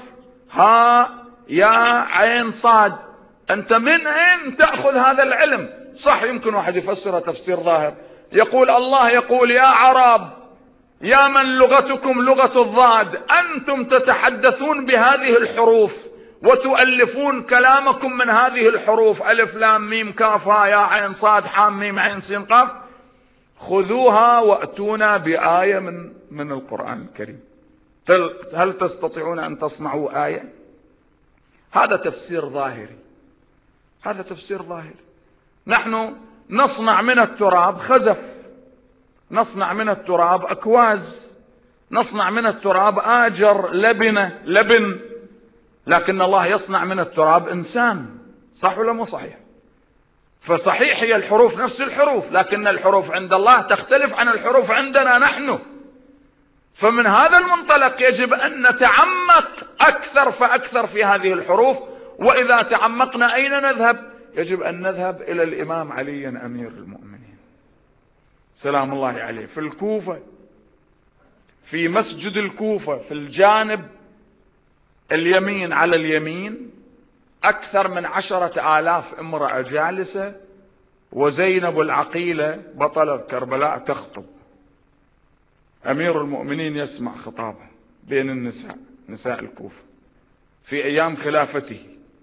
ها يا عين صاد. أنت من أين تأخذ هذا العلم؟ صح يمكن واحد يفسر تفسير ظاهر، يقول الله يقول يا عرب يا من لغتكم لغة الضاد أنتم تتحدثون بهذه الحروف وتؤلفون كلامكم من هذه الحروف ألف لام ميم كاف ها يا عين صاد حام ميم عين سين قاف، خذوها وأتونا بآية من من القرآن الكريم. هل تستطيعون أن تصنعوا آية؟ هذا تفسير ظاهري، هذا تفسير ظاهري. نحن نصنع من التراب خزف، نصنع من التراب أكواز، نصنع من التراب آجر لبنة لبن، لكن الله يصنع من التراب إنسان. صح ولا مو صحيح؟ فصحيح هي الحروف نفس الحروف، لكن الحروف عند الله تختلف عن الحروف عندنا نحن. فمن هذا المنطلق يجب أن نتعمق أكثر فأكثر في هذه الحروف. وإذا تعمقنا أين نذهب؟ يجب أن نذهب إلى الإمام علي أمير المؤمنين سلام الله عليه في الكوفة، في مسجد الكوفة في الجانب اليمين على اليمين أكثر من عشرة آلاف امرأة جالسة، وزينب العقيلة بطلة كربلاء تخطب. أمير المؤمنين يسمع خطابه بين النساء، نساء الكوفة في أيام خلافته،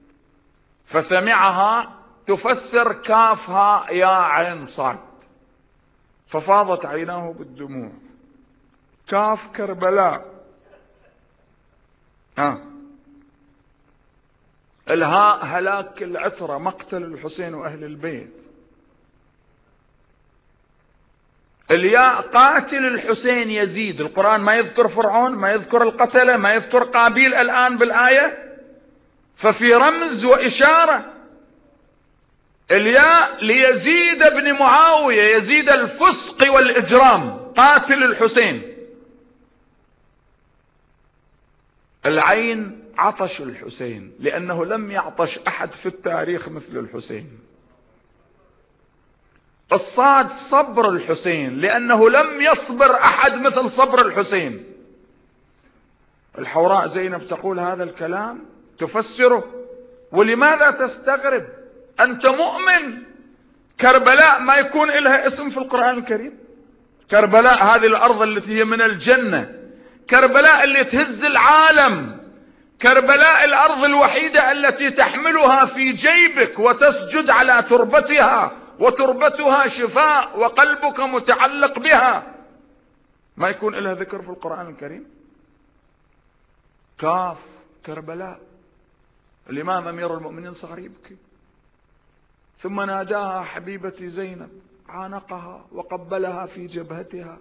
فسمعها تفسر كافها يا عين صاد، ففاضت عيناه بالدموع. كاف كربلاء، ها الهاء هلاك العترة مقتل الحسين وأهل البيت، الياء قاتل الحسين يزيد. القرآن ما يذكر فرعون، ما يذكر القتلة، ما يذكر قابيل الآن بالآية، ففي رمز وإشارة. الياء ليزيد بن معاوية، يزيد الفسق والإجرام قاتل الحسين. العين عطش الحسين، لأنه لم يعطش أحد في التاريخ مثل الحسين. الصاد صبر الحسين، لأنه لم يصبر أحد مثل صبر الحسين. الحوراء زينب تقول هذا الكلام تفسره، ولماذا تستغرب؟ أنت مؤمن كربلاء ما يكون لها اسم في القرآن الكريم؟ كربلاء هذه الأرض التي هي من الجنة، كربلاء اللي تهز العالم، كربلاء الأرض الوحيدة التي تحملها في جيبك وتسجد على تربتها، وتربتها شفاء وقلبك متعلق بها، ما يكون لها ذكر في القرآن الكريم؟ كاف كربلاء. الإمام أمير المؤمنين صار يبكي، ثم ناداها حبيبتي زينب، عانقها وقبلها في جبهتها،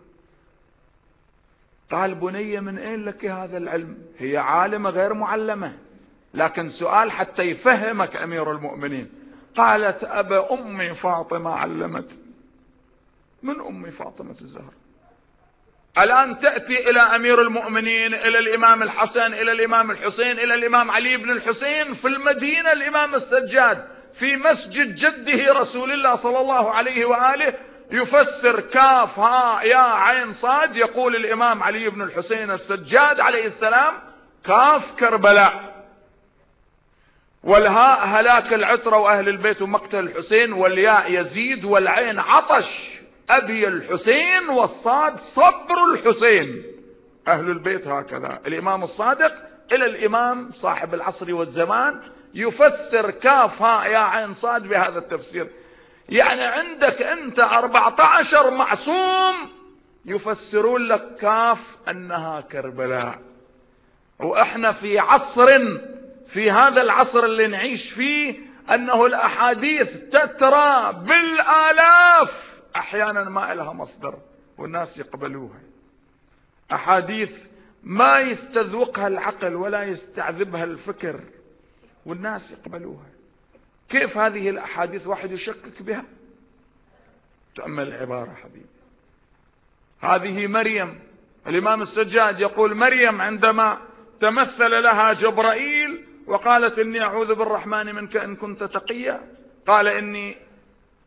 قال بني من أين لك هذا العلم؟ هي عالمة غير معلمة، لكن سؤال حتى يفهمك أمير المؤمنين. قالت أبا أمي فاطمة علمت. من أمي فاطمة الزهراء؟ الآن تأتي إلى أمير المؤمنين، إلى الإمام الحسن، إلى الإمام الحسين، إلى الإمام علي بن الحسين في المدينة، الإمام السجاد في مسجد جده رسول الله صلى الله عليه وآله يفسر كاف ها يا عين صاد، يقول الإمام علي بن الحسين السجاد عليه السلام كاف كربلاء، والهاء هلاك العترة وأهل البيت ومقتل الحسين، والياء يزيد، والعين عطش أبي الحسين، والصاد صبر الحسين أهل البيت. هكذا الإمام الصادق إلى الإمام صاحب العصر والزمان يفسر كاف ها يا عين صاد بهذا التفسير. يعني عندك أنت أربعة عشر معصوم يفسرون لك كاف أنها كربلاء، وإحنا في عصر، في هذا العصر اللي نعيش فيه، أنه الأحاديث تترى بالآلاف، أحيانا ما لها مصدر والناس يقبلوها، أحاديث ما يستذوقها العقل ولا يستعذبها الفكر والناس يقبلوها. كيف هذه الأحاديث واحد يشكك بها؟ تأمل العبارة حبيبي. هذه مريم، الإمام السجاد يقول مريم عندما تمثل لها جبرائيل وقالت إني أعوذ بالرحمن منك إن كنت تقيا، قال إني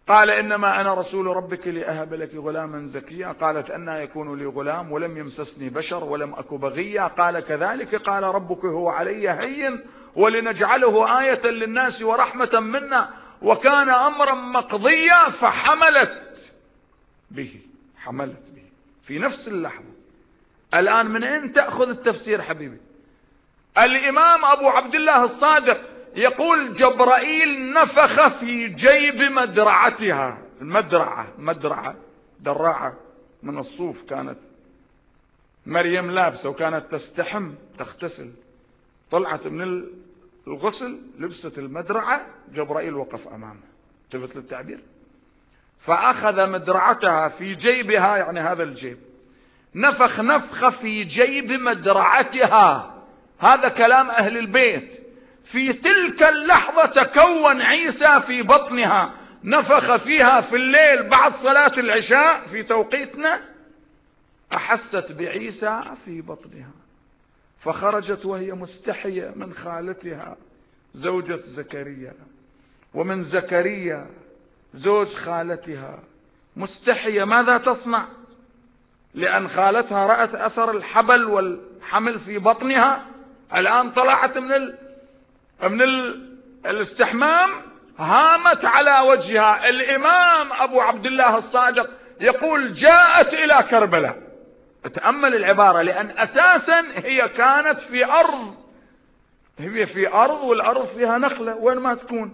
قال إنما أنا رسول ربك لأهب لك غلاما زكيا. قالت أنى يكون لي غلام ولم يمسسني بشر ولم أك بغيا. قال كذلك قال ربك هو علي هين ولنجعله آية للناس ورحمة منا وكان أمرا مقضيا. فحملت به، حملت به في نفس اللحظة. الآن من أين تأخذ التفسير حبيبي؟ الإمام أبو عبد الله الصادق يقول جبرائيل نفخ في جيب مدرعتها. المدرعة مدرعة دراعة من الصوف كانت مريم لابسة وكانت تستحم تغتسل، طلعت من الغسل لبست المدرعة، جبرائيل وقف أمامها. التفت للتعبير. فأخذ مدرعتها في جيبها، يعني هذا الجيب، نفخ نفخ في جيب مدرعتها. هذا كلام أهل البيت. في تلك اللحظة تكون عيسى في بطنها، نفخ فيها في الليل بعد صلاة العشاء في توقيتنا. أحست بعيسى في بطنها فخرجت وهي مستحية من خالتها زوجة زكريا، ومن زكريا زوج خالتها، مستحية. ماذا تصنع؟ لأن خالتها رأت أثر الحبل والحمل في بطنها. الآن طلعت من ال... من ال... الاستحمام، هامت على وجهها. الإمام أبو عبد الله الصادق يقول جاءت إلى كربلاء. تأمل العبارة، لأن أساسا هي كانت في أرض، هي في أرض والأرض فيها نخلة، وين ما تكون.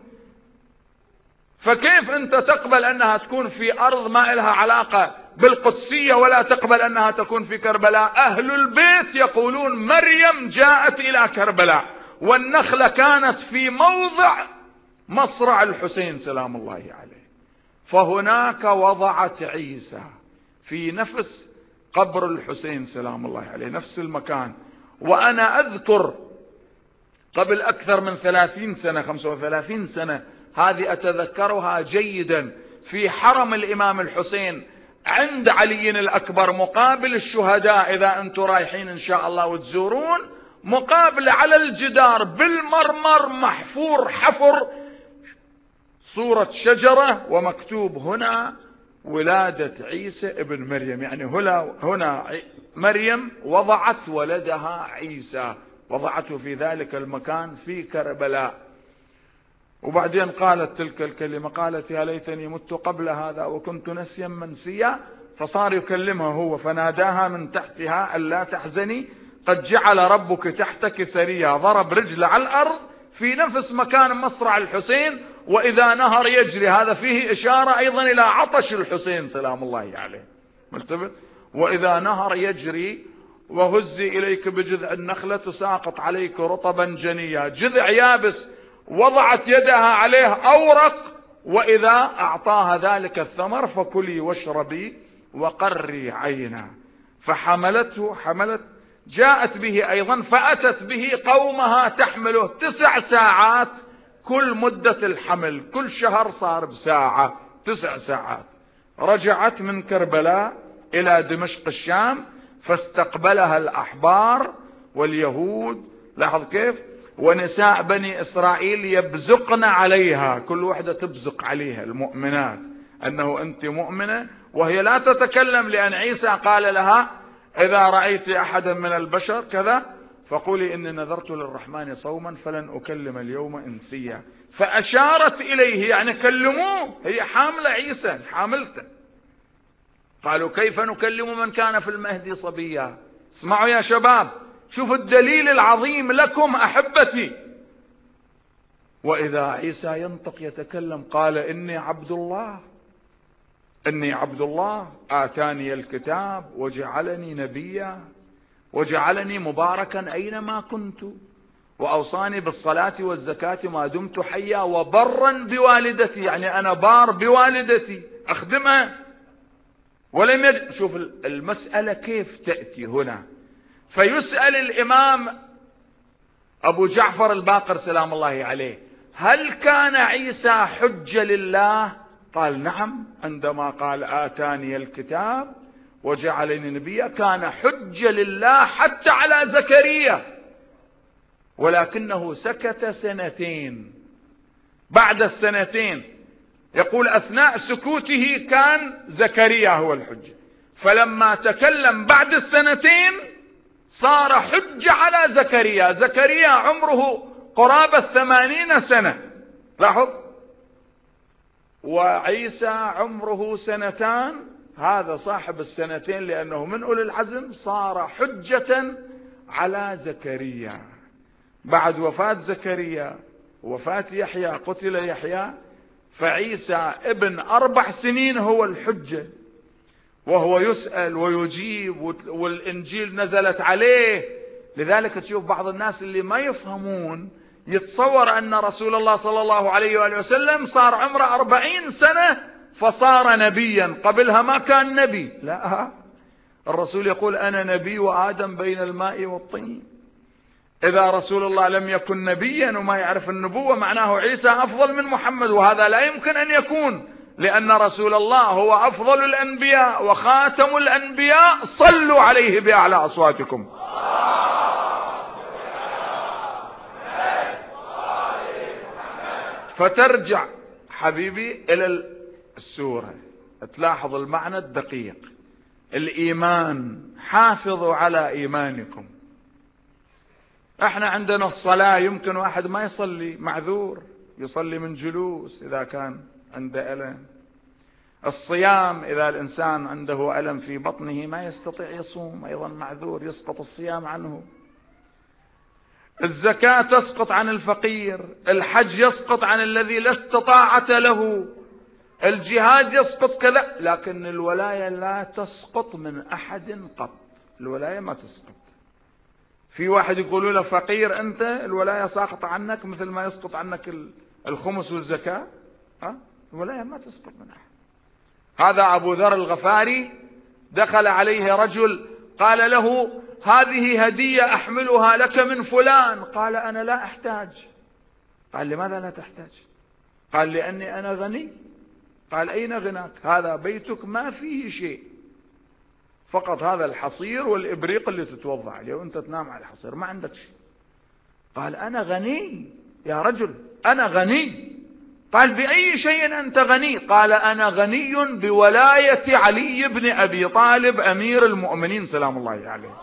فكيف أنت تقبل أنها تكون في أرض ما لها علاقة بالقدسية ولا تقبل أنها تكون في كربلاء؟ أهل البيت يقولون مريم جاءت إلى كربلاء والنخلة كانت في موضع مصرع الحسين سلام الله عليه، فهناك وضعت عيسى في نفس قبر الحسين سلام الله عليه، نفس المكان. وأنا أذكر قبل أكثر من ثلاثين سنة، خمسة وثلاثين سنة، هذه أتذكرها جيدا، في حرم الإمام الحسين عند علي الأكبر مقابل الشهداء. إذا أنتم رايحين إن شاء الله وتزورون، مقابل على الجدار بالمرمر محفور حفر صورة شجرة ومكتوب هنا ولادة عيسى ابن مريم، يعني هنا, هنا مريم وضعت ولدها عيسى، وضعته في ذلك المكان في كربلاء. وبعدين قالت تلك الكلمة، قالت يا ليتني مت قبل هذا وكنت نسيا منسيا. فصار يكلمها هو فناداها من تحتها ألا تحزني قد جعل ربك تحتك سريا. ضرب رجله على الأرض في نفس مكان مصرع الحسين، وإذا نهر يجري. هذا فيه إشارة أيضا إلى عطش الحسين سلام الله عليه، ملتفت. وإذا نهر يجري وهزي إليك بجذع النخلة تساقط عليك رطبا جنيا. جذع يابس وضعت يدها عليه أورق، وإذا أعطاها ذلك الثمر فكلي واشربي وقري عينا. فحملته، حملت، جاءت به أيضا فأتت به قومها تحمله تسع ساعات كل مدة الحمل، كل شهر صار بساعة، تسع ساعات. رجعت من كربلاء إلى دمشق الشام، فاستقبلها الأحبار واليهود، لاحظ كيف، ونساء بني إسرائيل يبزقن عليها، كل واحدة تبزق عليها المؤمنات أنه أنت مؤمنة، وهي لا تتكلم، لأن عيسى قال لها إذا رأيت أحدا من البشر كذا فقولي إني نذرت للرحمن صوما فلن أكلم اليوم إنسيا. فأشارت إليه، يعني كلموه، هي حاملة عيسى، حاملته. قالوا كيف نكلم من كان في المهدي صبيا. اسمعوا يا شباب، شوفوا الدليل العظيم لكم أحبتي. وإذا عيسى ينطق يتكلم قال إني عبد الله، إني عبد الله آتاني الكتاب وجعلني نبيا وجعلني مباركا أينما كنت وأوصاني بالصلاة والزكاة ما دمت حيا وبرا بوالدتي، يعني أنا بار بوالدتي أخدمها. ولم يجد. شوف المسألة كيف تأتي هنا. فيسأل الإمام أبو جعفر الباقر سلام الله عليه هل كان عيسى حجة لله؟ قال نعم، عندما قال آتاني الكتاب وجعلني نبيا كان حجة لله حتى على زكريا، ولكنه سكت سنتين. بعد السنتين يقول أثناء سكوته كان زكريا هو الحجة، فلما تكلم بعد السنتين صار حجة على زكريا. زكريا عمره قرابة ثمانين سنة، لاحظ، وعيسى عمره سنتان، هذا صاحب السنتين لأنه من أولي العزم صار حجة على زكريا. بعد وفاة زكريا وفاة يحيى، قتل يحيى، فعيسى ابن أربع سنين هو الحجة، وهو يسأل ويجيب، والإنجيل نزلت عليه. لذلك تشوف بعض الناس اللي ما يفهمون يتصور أن رسول الله صلى الله عليه وآله وسلم صار عمره أربعين سنة فصار نبيا، قبلها ما كان نبي. لا، الرسول يقول أنا نبي وآدم بين الماء والطين. إذا رسول الله لم يكن نبيا وما يعرف النبوة معناه عيسى أفضل من محمد، وهذا لا يمكن أن يكون، لأن رسول الله هو أفضل الأنبياء وخاتم الأنبياء. صلوا عليه بأعلى أصواتكم. فترجع حبيبي إلى السورة، تلاحظ المعنى الدقيق. الإيمان، حافظوا على إيمانكم. احنا عندنا الصلاة يمكن واحد ما يصلي، معذور، يصلي من جلوس إذا كان عنده ألم. الصيام إذا الإنسان عنده ألم في بطنه ما يستطيع يصوم، أيضا معذور، يسقط الصيام عنه. الزكاة تسقط عن الفقير، الحج يسقط عن الذي لا استطاعة له، الجهاد يسقط كذا، لكن الولاية لا تسقط من أحد قط. الولاية ما تسقط. في واحد يقولوا له فقير أنت، الولاية ساقط عنك مثل ما يسقط عنك الخمس والزكاة. ها؟ الولاية ما تسقط من أحد. هذا أبو ذر الغفاري دخل عليه رجل قال له هذه هدية أحملها لك من فلان. قال أنا لا أحتاج. قال لماذا لا تحتاج؟ قال لأني أنا غني. قال أين غناك؟ هذا بيتك ما فيه شيء، فقط هذا الحصير والإبريق اللي تتوضع عليه وأنت تنام على الحصير، ما عندك شيء. قال أنا غني يا رجل، أنا غني. قال بأي شيء أنت غني؟ قال أنا غني بولاية علي بن أبي طالب أمير المؤمنين سلام الله عليه.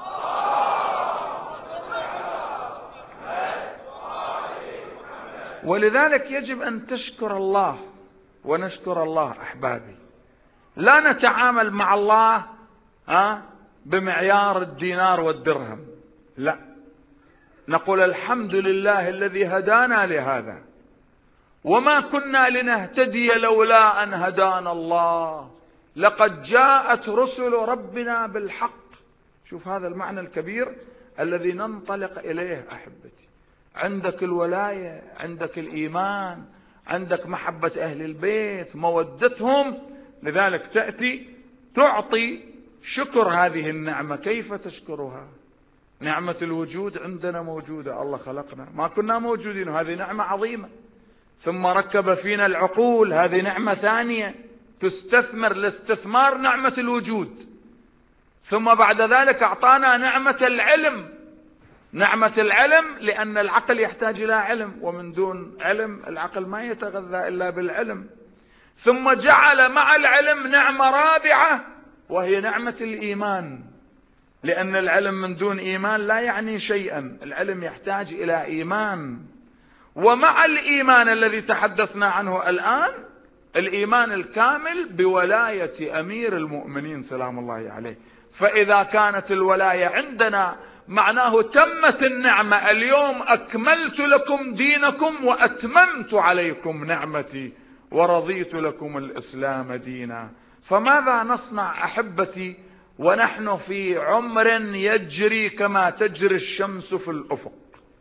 ولذلك يجب أن تشكر الله ونشكر الله أحبابي. لا نتعامل مع الله ها بمعيار الدينار والدرهم، لا، نقول الحمد لله الذي هدانا لهذا، وما كنا لنهتدي لولا أن هدانا الله، لقد جاءت رسل ربنا بالحق. شوف هذا المعنى الكبير الذي ننطلق إليه أحبتي. عندك الولاية، عندك الإيمان، عندك محبة أهل البيت، مودتهم، لذلك تأتي تعطي شكر هذه النعمة. كيف تشكرها؟ نعمة الوجود عندنا موجودة، الله خلقنا، ما كنا موجودين، وهذه نعمة عظيمة. ثم ركب فينا العقول، هذه نعمة ثانية تستثمر، لاستثمار نعمة الوجود. ثم بعد ذلك أعطانا نعمة العلم. نعمة العلم لأن العقل يحتاج إلى علم، ومن دون علم العقل ما يتغذى إلا بالعلم. ثم جعل مع العلم نعمة رابعة وهي نعمة الإيمان، لأن العلم من دون إيمان لا يعني شيئا، العلم يحتاج إلى إيمان. ومع الإيمان الذي تحدثنا عنه الآن، الإيمان الكامل بولاية أمير المؤمنين سلام الله عليه. فإذا كانت الولاية عندنا معناه تمت النعمة. اليوم أكملت لكم دينكم وأتممت عليكم نعمتي ورضيت لكم الإسلام دينا. فماذا نصنع أحبتي ونحن في عمر يجري كما تجري الشمس في الأفق؟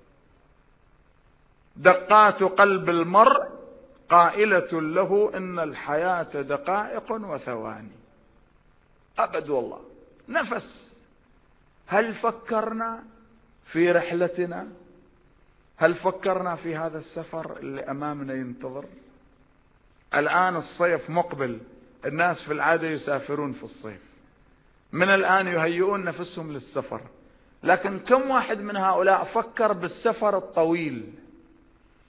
دقات قلب المرء قائلة له إن الحياة دقائق وثواني. أبد والله، نفس. هل فكرنا في رحلتنا؟ هل فكرنا في هذا السفر اللي أمامنا ينتظر؟ الآن الصيف مقبل، الناس في العادة يسافرون في الصيف، من الآن يهيئون نفسهم للسفر. لكن كم واحد من هؤلاء فكر بالسفر الطويل؟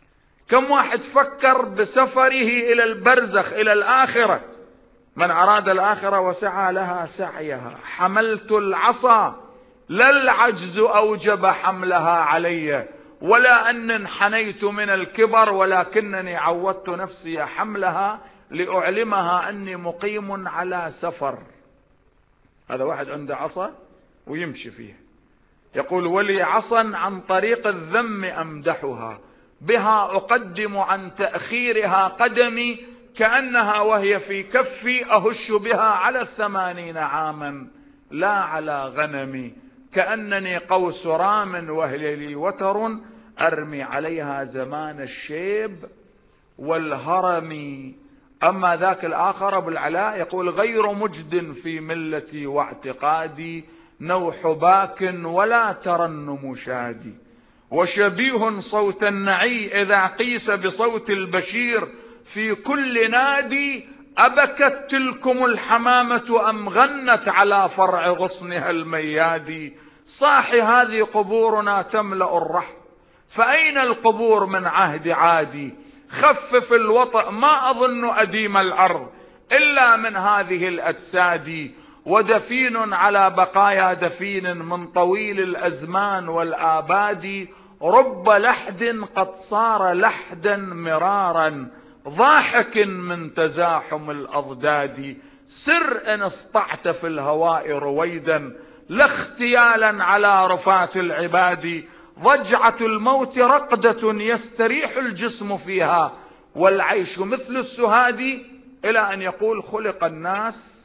كم واحد فكر بسفره إلى البرزخ إلى الآخرة؟ من أراد الآخرة وسعى لها سعيها. حملت العصا لا العجز أوجب حملها علي، ولا أن انحنيت من الكبر، ولكنني عودت نفسي حملها لأعلمها أني مقيم على سفر. هذا واحد عنده عصا ويمشي فيها. يقول: ولي عصا عن طريق الذم أمدحها، بها أقدم عن تأخيرها قدمي، كأنها وهي في كفي أهش بها على الثمانين عاما لا على غنمي، كأنني قوس رام وهي لي وتر أرمي عليها زمان الشيب والهرم. أما ذاك الآخر أبو العلاء يقول: غير مجد في ملتي واعتقادي، نوح باك ولا ترنم شادي، وشبيه صوت النعي إذا قيس بصوت البشير، في كل نادي أبكت تلكم الحمامة أم غنت على فرع غصنها الميادي. صاحي هذه قبورنا تملأ الرحم، فأين القبور من عهد عادي؟ خفف الوطأ ما أظن أديم الأرض إلا من هذه الأجساد، ودفين على بقايا دفين من طويل الأزمان والآباد، رب لحد قد صار لحدا مرارا ضاحك من تزاحم الأضداد. سر إن اصطعت في الهواء رويدا لا اختيالا على رفات العباد، ضجعة الموت رقدة يستريح الجسم فيها، والعيش مثل السهاد. إلى أن يقول: خلق الناس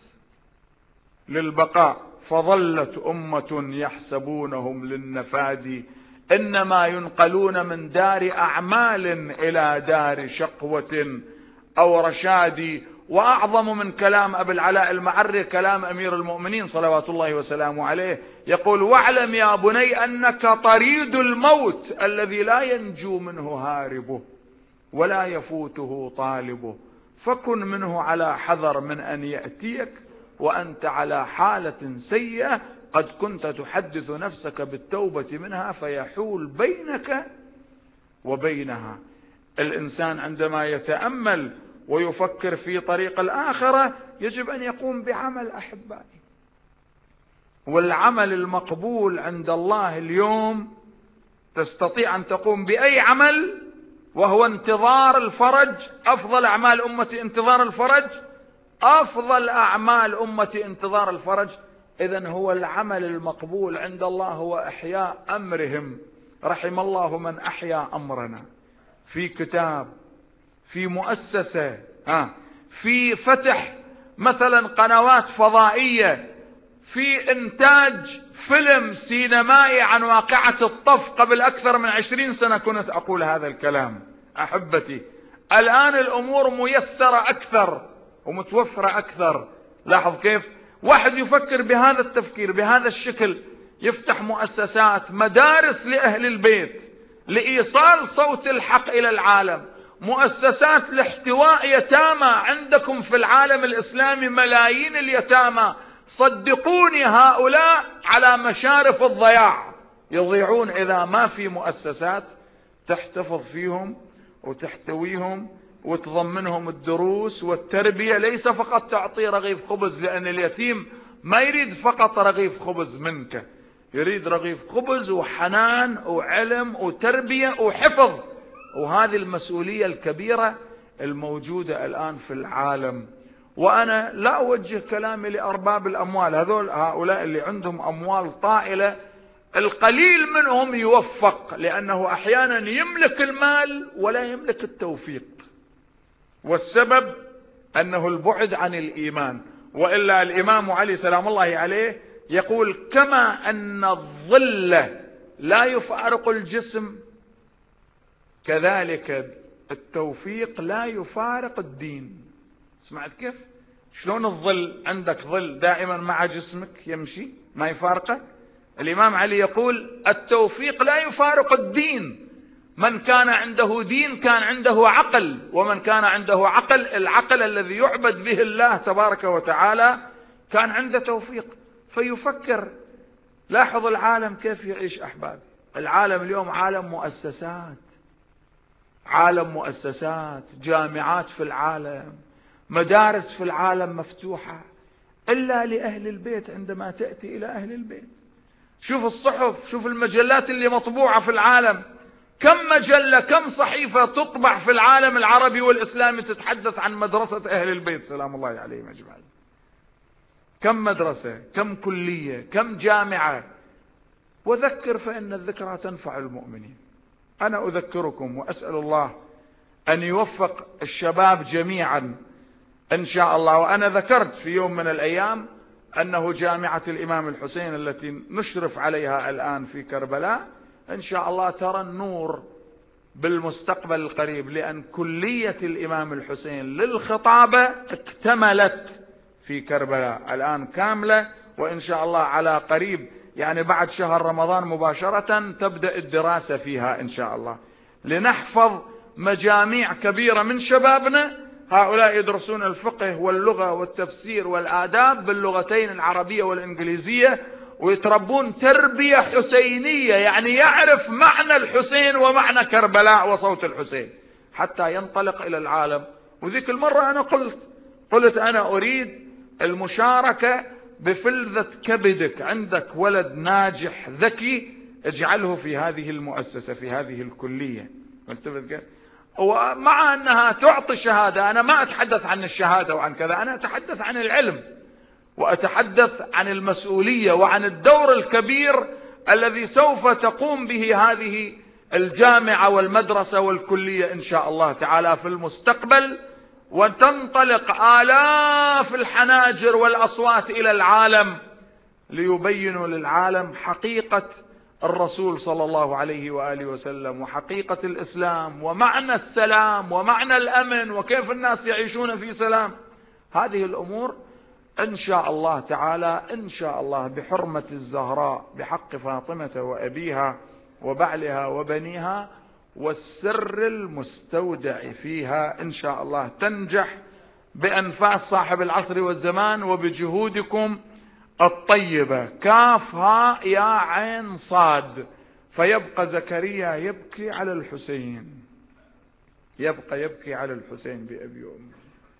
للبقاء فظلت أمة يحسبونهم للنفاد، إنما ينقلون من دار أعمال إلى دار شقوة أو رشاد. وأعظم من كلام أبي العلاء المعري كلام أمير المؤمنين صلوات الله وسلامه عليه، يقول: واعلم يا بني أنك طريد الموت الذي لا ينجو منه هاربه ولا يفوته طالبه، فكن منه على حذر من أن يأتيك وأنت على حالة سيئة قد كنت تحدث نفسك بالتوبة منها فيحول بينك وبينها. الإنسان عندما يتأمل ويفكر في طريق الآخرة يجب أن يقوم بعمل أحبائي، والعمل المقبول عند الله اليوم تستطيع أن تقوم بأي عمل وهو انتظار الفرج. أفضل أعمال أمتي انتظار الفرج، أفضل أعمال أمتي انتظار الفرج. إذن هو العمل المقبول عند الله هو إحياء أمرهم. رحم الله من أحيا أمرنا في كتاب، في مؤسسة، في فتح مثلا قنوات فضائية، في إنتاج فيلم سينمائي عن واقعة الطف. قبل أكثر من عشرين سنة كنت أقول هذا الكلام أحبتي. الآن الأمور ميسرة أكثر ومتوفرة أكثر. لاحظ كيف واحد يفكر بهذا التفكير بهذا الشكل، يفتح مؤسسات، مدارس لأهل البيت لإيصال صوت الحق إلى العالم، مؤسسات لاحتواء يتامى. عندكم في العالم الإسلامي ملايين اليتامى، صدقوني هؤلاء على مشارف الضياع، يضيعون إذا ما في مؤسسات تحتفظ فيهم وتحتويهم وتضمنهم الدروس والتربية. ليس فقط تعطي رغيف خبز، لأن اليتيم ما يريد فقط رغيف خبز منك، يريد رغيف خبز وحنان وعلم وتربية وحفظ. وهذه المسؤولية الكبيرة الموجودة الآن في العالم. وأنا لا أوجه كلامي لأرباب الأموال، هذول هؤلاء اللي عندهم أموال طائلة القليل منهم يوفق، لأنه أحيانا يملك المال ولا يملك التوفيق، والسبب أنه البعد عن الإيمان. وإلا الإمام علي سلام الله عليه يقول: كما أن الظل لا يفارق الجسم، كذلك التوفيق لا يفارق الدين. سمعت كيف؟ شلون الظل؟ عندك ظل دائما مع جسمك يمشي ما يفارقه. الإمام علي يقول: التوفيق لا يفارق الدين. من كان عنده دين كان عنده عقل، ومن كان عنده عقل، العقل الذي يعبد به الله تبارك وتعالى، كان عنده توفيق فيفكر. لاحظ العالم كيف يعيش أحبابي. العالم اليوم عالم مؤسسات، عالم مؤسسات، جامعات في العالم، مدارس في العالم مفتوحة إلا لأهل البيت عندما تأتي إلى أهل البيت. شوف الصحف، شوف المجلات اللي مطبوعة في العالم، كم مجلة كم صحيفة تطبع في العالم العربي والإسلامي تتحدث عن مدرسة أهل البيت سلام الله عليهم أجمعين. كم مدرسة، كم كلية، كم جامعة. وذكر فإن الذكرى تنفع المؤمنين. أنا أذكركم وأسأل الله أن يوفق الشباب جميعا إن شاء الله. وأنا ذكرت في يوم من الأيام أنه جامعة الإمام الحسين التي نشرف عليها الآن في كربلاء إن شاء الله ترى النور بالمستقبل القريب، لأن كلية الإمام الحسين للخطابة اكتملت في كربلاء الآن كاملة، وإن شاء الله على قريب يعني بعد شهر رمضان مباشرة تبدأ الدراسة فيها إن شاء الله، لنحفظ مجاميع كبيرة من شبابنا هؤلاء يدرسون الفقه واللغة والتفسير والآداب باللغتين العربية والإنجليزية، ويتربون تربية حسينية، يعني يعرف معنى الحسين ومعنى كربلاء وصوت الحسين حتى ينطلق إلى العالم. وذيك المرة أنا قلت قلت أنا أريد المشاركة بفلذة كبدك، عندك ولد ناجح ذكي اجعله في هذه المؤسسة في هذه الكلية. ومع أنها تعطي شهادة، أنا ما أتحدث عن الشهادة وعن كذا، أنا أتحدث عن العلم وأتحدث عن المسؤولية وعن الدور الكبير الذي سوف تقوم به هذه الجامعة والمدرسة والكلية إن شاء الله تعالى في المستقبل، وتنطلق آلاف الحناجر والأصوات إلى العالم ليبينوا للعالم حقيقة الرسول صلى الله عليه وآله وسلم وحقيقة الإسلام ومعنى السلام ومعنى الأمن وكيف الناس يعيشون في سلام. هذه الأمور إن شاء الله تعالى إن شاء الله بحرمة الزهراء بحق فاطمة وأبيها وبعلها وبنيها والسر المستودع فيها إن شاء الله تنجح بأنفاس صاحب العصر والزمان وبجهودكم الطيبة. كاف هاء يا عين صاد. فيبقى زكريا يبكي على الحسين، يبقى يبكي على الحسين بأبي وأمي.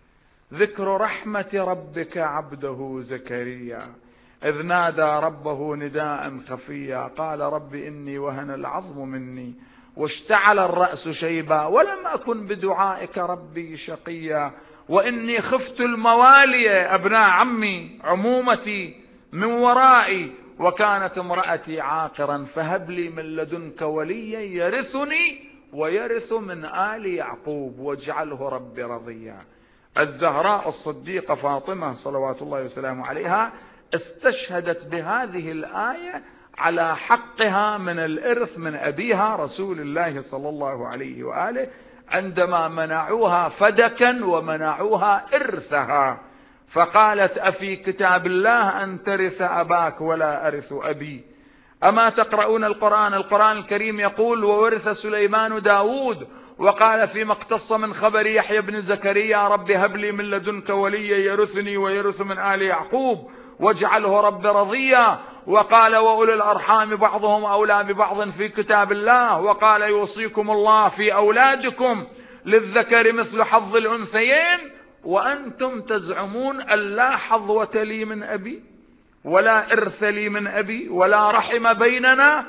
ذكر رحمة ربك عبده زكريا إذ نادى ربه نداء خفيا قال رب إني وهن العظم مني واشتعل الرأس شيبا ولم أكن بدعائك ربي شقيا وإني خفت الموالي أبناء عمي عمومتي من ورائي وكانت امرأتي عاقرا فهب لي من لدنك وليا يرثني ويرث من آل يعقوب واجعله ربي رضيا. الزهراء الصديقة فاطمة صلوات الله وسلامه عليها استشهدت بهذه الآية على حقها من الإرث من أبيها رسول الله صلى الله عليه وآله عندما منعوها فدكا ومنعوها إرثها، فقالت أفي كتاب الله أن ترث أباك ولا أرث أبي؟ أما تقرؤون القرآن؟ القرآن الكريم يقول وورث سليمان داود، وقال فيما اقتص من خبر يحيى بن زكريا رب هب لي من لدنك وليا يرثني ويرث من آل يعقوب واجعله رب رضيا، وقال وأولي الأرحام بعضهم أولى ببعض في كتاب الله، وقال يوصيكم الله في أولادكم للذكر مثل حظ الأنثيين وأنتم تزعمون أن لا حظوة لي من أبي ولا إرث لي من أبي ولا رحم بيننا،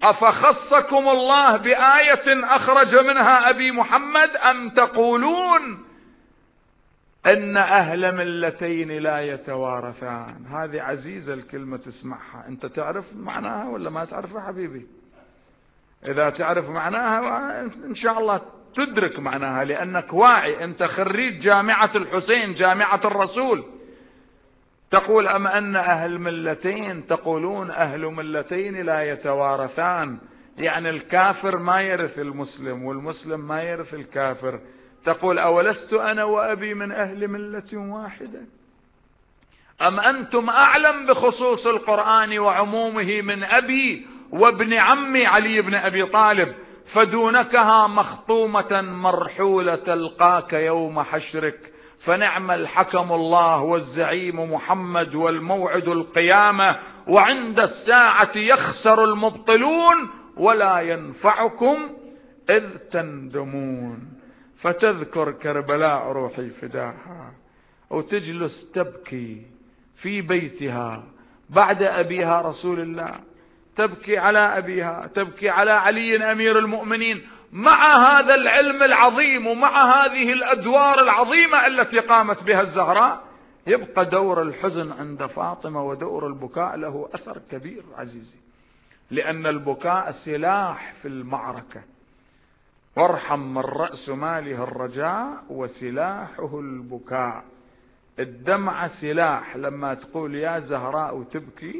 أفخصكم الله بآية أخرج منها أبي محمد أم تقولون أن أهل ملتين لا يتوارثان؟ هذه عزيزة الكلمة تسمعها. أنت تعرف معناها ولا ما تعرفها حبيبي؟ إذا تعرف معناها إن شاء الله تدرك معناها لأنك واعي، أنت خريج جامعة الحسين جامعة الرسول. تقول أم أن أهل ملتين تقولون أهل ملتين لا يتوارثان، يعني الكافر ما يرث المسلم والمسلم ما يرث الكافر. تقول أولست أنا وأبي من أهل ملة واحدة؟ أم أنتم أعلم بخصوص القرآن وعمومه من أبي وابن عمي علي بن أبي طالب فدونكها مخطومة مرحولة تلقاك يوم حشرك فنعم الحكم الله والزعيم محمد والموعد القيامة وعند الساعة يخسر المبطلون ولا ينفعكم إذ تندمون فتذكر كربلاء روحي فداها، وتجلس تبكي في بيتها بعد أبيها رسول الله، تبكي على أبيها، تبكي على علي أمير المؤمنين، مع هذا العلم العظيم ومع هذه الأدوار العظيمة التي قامت بها الزهراء. يبقى دور الحزن عند فاطمة ودور البكاء له أثر كبير عزيزي، لأن البكاء سلاح في المعركة. وارحم من رأس ماله الرجاء وسلاحه البكاء. الدمع سلاح، لما تقول يا زهراء وتبكي،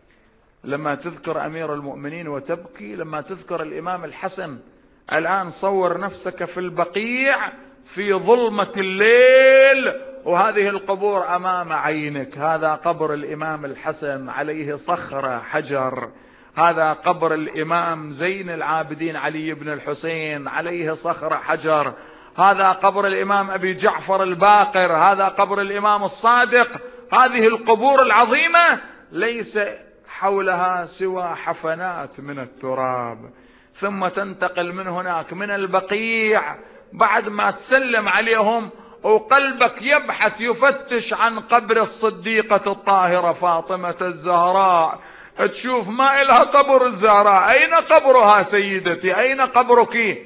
لما تذكر أمير المؤمنين وتبكي، لما تذكر الإمام الحسن. الآن صور نفسك في البقيع في ظلمة الليل وهذه القبور أمام عينك. هذا قبر الإمام الحسن عليه صخرة حجر، هذا قبر الإمام زين العابدين علي بن الحسين عليه صخرة حجر، هذا قبر الإمام أبي جعفر الباقر، هذا قبر الإمام الصادق. هذه القبور العظيمة ليس حولها سوى حفنات من التراب، ثم تنتقل من هناك من البقيع بعد ما تسلم عليهم وقلبك يبحث يفتش عن قبر الصديقة الطاهرة فاطمة الزهراء، تشوف ما إلها قبر الزهراء، أين قبرها سيدتي، أين قبرك؟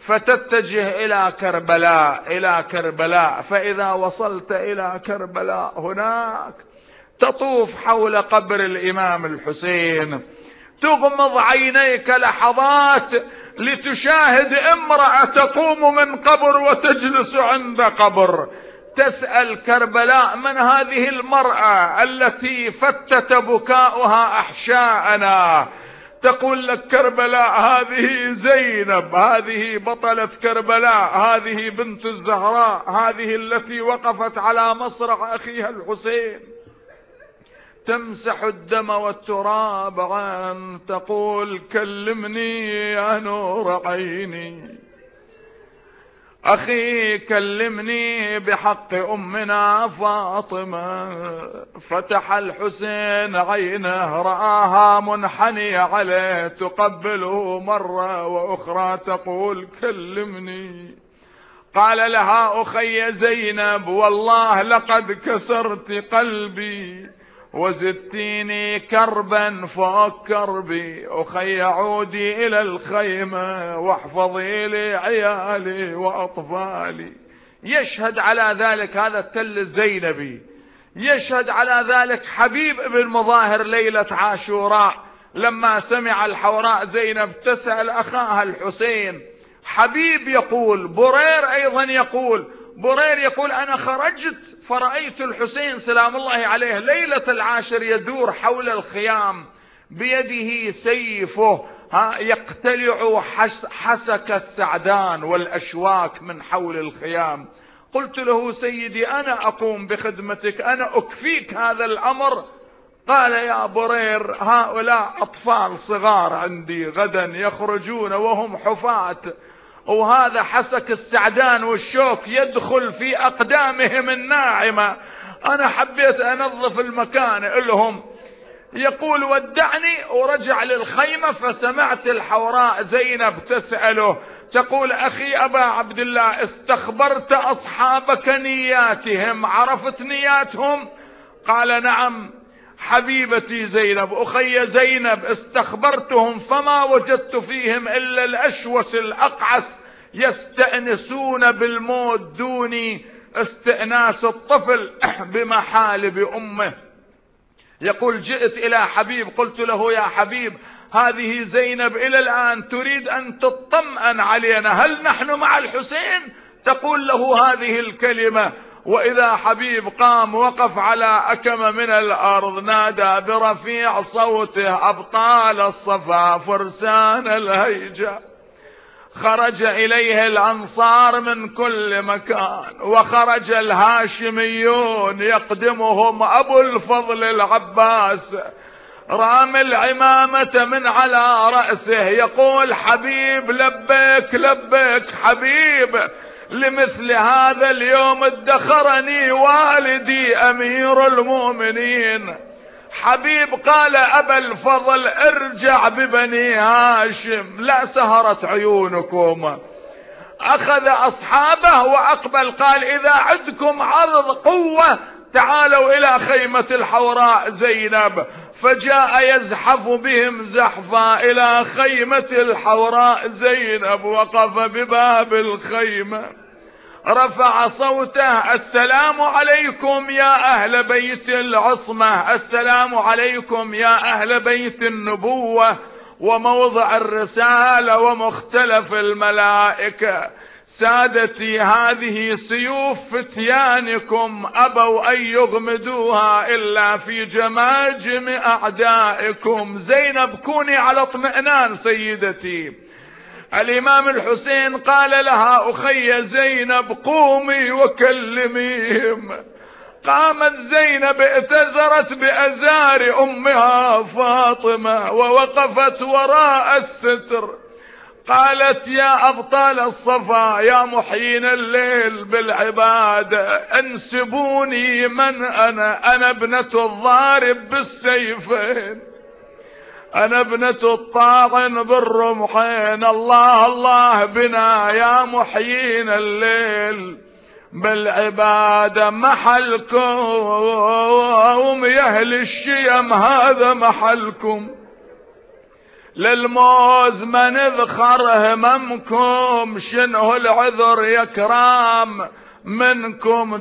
فتتجه إلى كربلاء، إلى كربلاء. فإذا وصلت إلى كربلاء هناك تطوف حول قبر الإمام الحسين، تغمض عينيك لحظات لتشاهد امرأة تقوم من قبر وتجلس عند قبر. تسأل كربلاء: من هذه المرأة التي فتت بكاؤها أحشاءنا؟ تقول لك كربلاء: هذه زينب، هذه بطلة كربلاء، هذه بنت الزهراء، هذه التي وقفت على مصرع أخيها الحسين تمسح الدم والتراب عن، تقول: كلمني يا نور عيني أخي، كلمني بحق أمنا فاطمة. فتح الحسين عينه رآها منحنية عليه تقبله مرة وأخرى تقول: كلمني. قال لها: أخي زينب، والله لقد كسرت قلبي وزدتيني كربا فوق كربي، أخي عودي إلى الخيمة واحفظي لي عيالي وأطفالي. يشهد على ذلك هذا التل الزينبي، يشهد على ذلك حبيب ابن مظاهر ليلة عاشوراء لما سمع الحوراء زينب تسأل أخاها الحسين. حبيب يقول، برير أيضا يقول، برير يقول: أنا خرجت فرأيت الحسين سلام الله عليه ليلة العاشر يدور حول الخيام بيده سيفه يقتلع حسك السعدان والأشواك من حول الخيام. قلت له: سيدي أنا أقوم بخدمتك، أنا أكفيك هذا الأمر. قال: يا برير، هؤلاء أطفال صغار عندي غدا يخرجون وهم حفاة، وهذا حسك السعدان والشوك يدخل في أقدامهم الناعمة، أنا حبيت أنظف المكان لهم. يقول: ودعني ورجع للخيمة، فسمعت الحوراء زينب تسأله تقول: أخي أبا عبد الله، استخبرت أصحابك نياتهم، عرفت نياتهم؟ قال: نعم حبيبتي زينب، أخي زينب، استخبرتهم فما وجدت فيهم إلا الأشوس الأقعس يستأنسون بالموت دوني استئناس الطفل بمحالب أمه. يقول: جئت إلى حبيب قلت له: يا حبيب، هذه زينب إلى الآن تريد أن تطمئن علينا، هل نحن مع الحسين؟ تقول له هذه الكلمة، وإذا حبيب قام وقف على أكم من الأرض نادى برفيع صوته: أبطال الصفا فرسان الهيجة. خرج إليه الأنصار من كل مكان، وخرج الهاشميون يقدمهم أبو الفضل العباس رامي العمامة من على رأسه، يقول: حبيب لبيك لبيك حبيب، لمثل هذا اليوم ادخرني والدي أمير المؤمنين. حبيب قال أبا الفضل ارجع ببني هاشم لا سهرت عيونكم. أخذ أصحابه وأقبل قال إذا عندكم عرض قوة تعالوا إلى خيمة الحوراء زينب. فجاء يزحف بهم زحفا إلى خيمة الحوراء زينب. وقف بباب الخيمة رفع صوته السلام عليكم يا أهل بيت العصمة، السلام عليكم يا أهل بيت النبوة وموضع الرسالة ومختلف الملائكة. سادتي هذه سيوف فتيانكم أبوا أن يغمدوها إلا في جماجم أعدائكم. زينب كوني على اطمئنان سيدتي. الإمام الحسين قال لها أخي زينب قومي وكلميهم. قامت زينب ائتزرت بأزار أمها فاطمة ووقفت وراء الستر. قالت يا أبطال الصفا يا محيين الليل بالعبادة انسبوني من أنا. أنا ابنة الضارب بالسيفين، أنا ابنة الطاعن بالرمحين. الله الله بنا يا محيين الليل بالعبادة. محلكم يا أهل الشيم هذا محلكم. للموز ما نذخر هممكم شنه العذر يا كرام منكم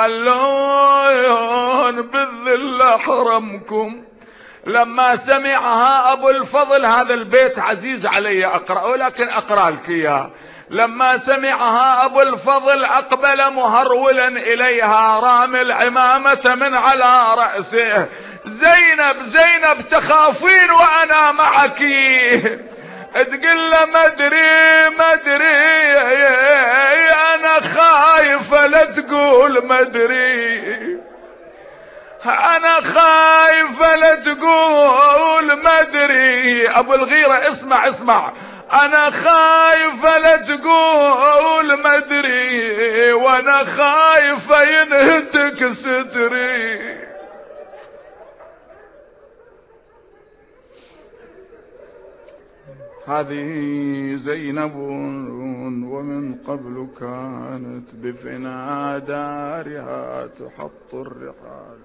تخلون بالذل حرمكم. لما سمعها أبو الفضل، هذا البيت عزيز علي أقرأه لكن أقرأ لك إياه. لما سمعها أبو الفضل أقبل مهرولا إليها رامي العمامة من على رأسه. زينب زينب تخافين وأنا معك. تقول له مدري مدري أنا خايفة لا تقول مدري، أنا خايفة لا تقول مدري. أبو الغيرة اسمع اسمع، أنا خايفة لا تقول مدري وأنا خايفة ينهتك ستري. هذه زينب ومن قبل كانت بفنا دارها تحط الرحال.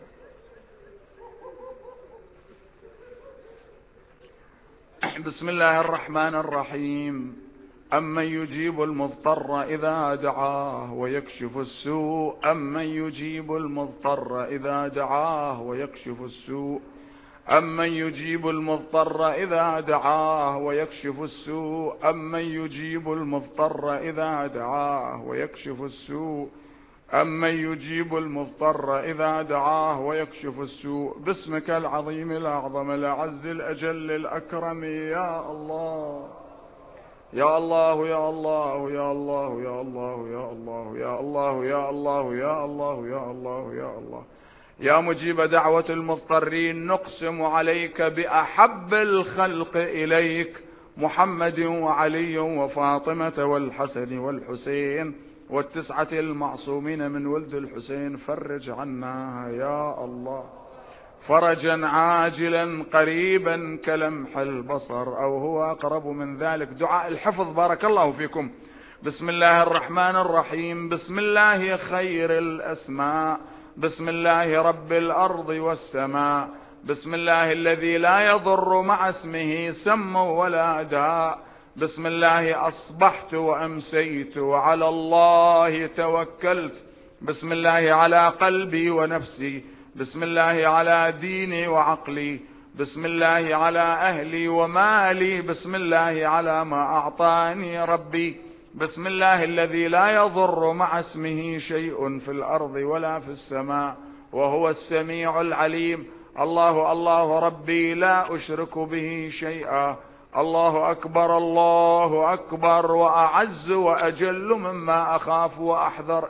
بسم الله الرحمن الرحيم. أمن يجيب المضطر إذا دعاه ويكشف السوء، أمن يجيب المضطر إذا دعاه ويكشف السوء، أمن يجيب المضطر إذا دعاه ويكشف السوء، أمن يجيب المضطر إذا دعاه ويكشف السوء، أمن يجيب المضطر إذا دعاه ويكشف السوء. باسمك العظيم الأعظم الأعز الأجل الأكرم يا الله يا الله يا الله يا الله يا الله يا الله يا الله يا الله يا الله يا الله يا الله يا مجيب دعوة المضطرين. نقسم عليك بأحب الخلق إليك محمد وعلي وفاطمة والحسن والحسين والتسعة المعصومين من ولد الحسين. فرج عنا يا الله فرجا عاجلا قريبا كلمح البصر أو هو أقرب من ذلك. دعاء الحفظ بارك الله فيكم. بسم الله الرحمن الرحيم. بسم الله خير الأسماء، بسم الله رب الأرض والسماء، بسم الله الذي لا يضر مع اسمه سم ولا داء، بسم الله أصبحت وأمسيت وعلى الله توكلت، بسم الله على قلبي ونفسي، بسم الله على ديني وعقلي، بسم الله على أهلي ومالي، بسم الله على ما أعطاني ربي، بسم الله الذي لا يضر مع اسمه شيء في الأرض ولا في السماء وهو السميع العليم. الله الله ربي لا أشرك به شيئا. الله أكبر الله أكبر وأعز وأجل مما أخاف وأحذر.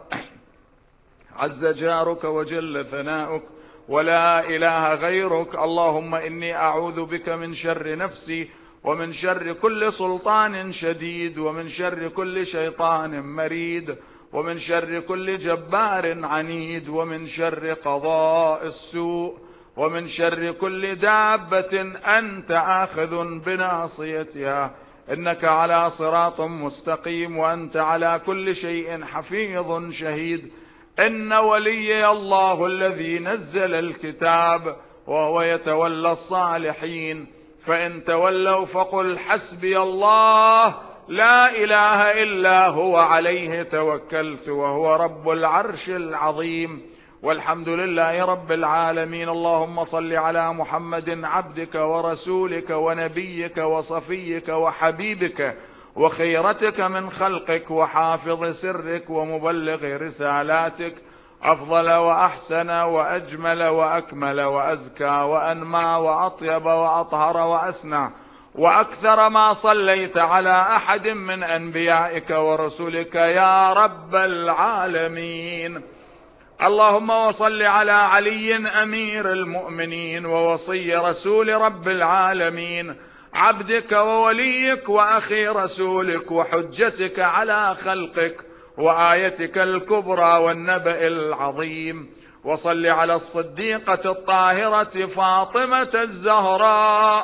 عز جارك وجل ثناؤك ولا إله غيرك. اللهم إني أعوذ بك من شر نفسي ومن شر كل سلطان شديد ومن شر كل شيطان مريد ومن شر كل جبار عنيد ومن شر قضاء السوء ومن شر كل دابة أنت آخذ بناصيتها، إنك على صراط مستقيم، وأنت على كل شيء حفيظ شهيد. إن وليي الله الذي نزل الكتاب وهو يتولى الصالحين، فإن تولوا فقل حسبي الله لا إله إلا هو عليه توكلت وهو رب العرش العظيم. والحمد لله رب العالمين. اللهم صل على محمد عبدك ورسولك ونبيك وصفيك وحبيبك وخيرتك من خلقك وحافظ سرك ومبلغ رسالاتك، أفضل وأحسن وأجمل وأكمل وأزكى وأنمى وأطيب وأطهر وأسنى وأكثر ما صليت على أحد من أنبيائك ورسلك يا رب العالمين. اللهم وصل على علي أمير المؤمنين ووصي رسول رب العالمين، عبدك ووليك وأخي رسولك وحجتك على خلقك وآيتك الكبرى والنبأ العظيم. وصل على الصديقة الطاهرة فاطمة الزهراء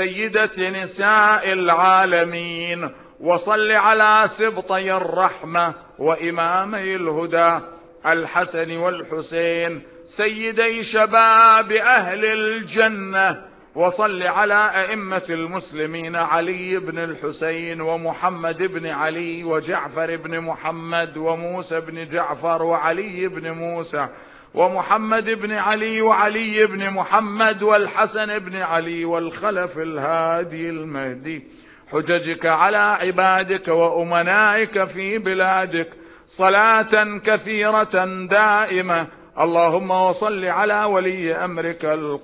سيدة نساء العالمين. وصل على سبطي الرحمة وإمامي الهدى الحسن والحسين سيدي شباب أهل الجنة. وصل على أئمة المسلمين علي بن الحسين ومحمد بن علي وجعفر بن محمد وموسى بن جعفر وعلي بن موسى ومحمد بن علي وعلي بن محمد والحسن بن علي والخلف الهادي المهدي، حججك على عبادك وأمنائك في بلادك صلاة كثيرة دائمة. اللهم وصل على ولي أمرك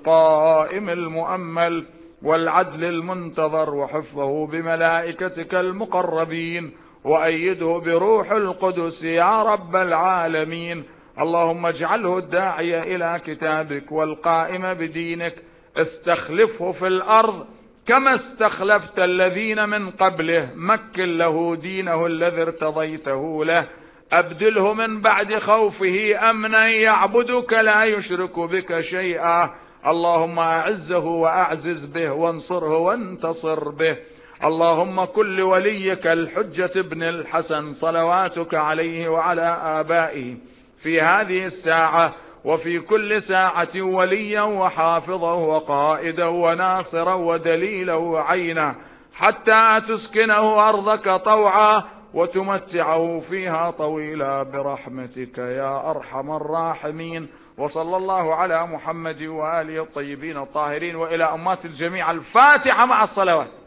القائم المؤمل والعدل المنتظر وحفظه بملائكتك المقربين وأيده بروح القدس يا رب العالمين. اللهم اجعله الداعي إلى كتابك والقائم بدينك، استخلفه في الأرض كما استخلفت الذين من قبله، مكن له دينه الذي ارتضيته له، أبدله من بعد خوفه أمنا يعبدك لا يشرك بك شيئا. اللهم أعزه وأعزز به وانصره وانتصر به. اللهم كن لوليك الحجة بن الحسن صلواتك عليه وعلى آبائه في هذه الساعة وفي كل ساعة وليا وحافظا وقائدا وناصرا ودليلا وعينا، حتى تسكنه أرضك طوعا وتمتعه فيها طويلا برحمتك يا أرحم الراحمين. وصلى الله على محمد وآله الطيبين الطاهرين، وإلى أمات الجميع الفاتحة مع الصلوات.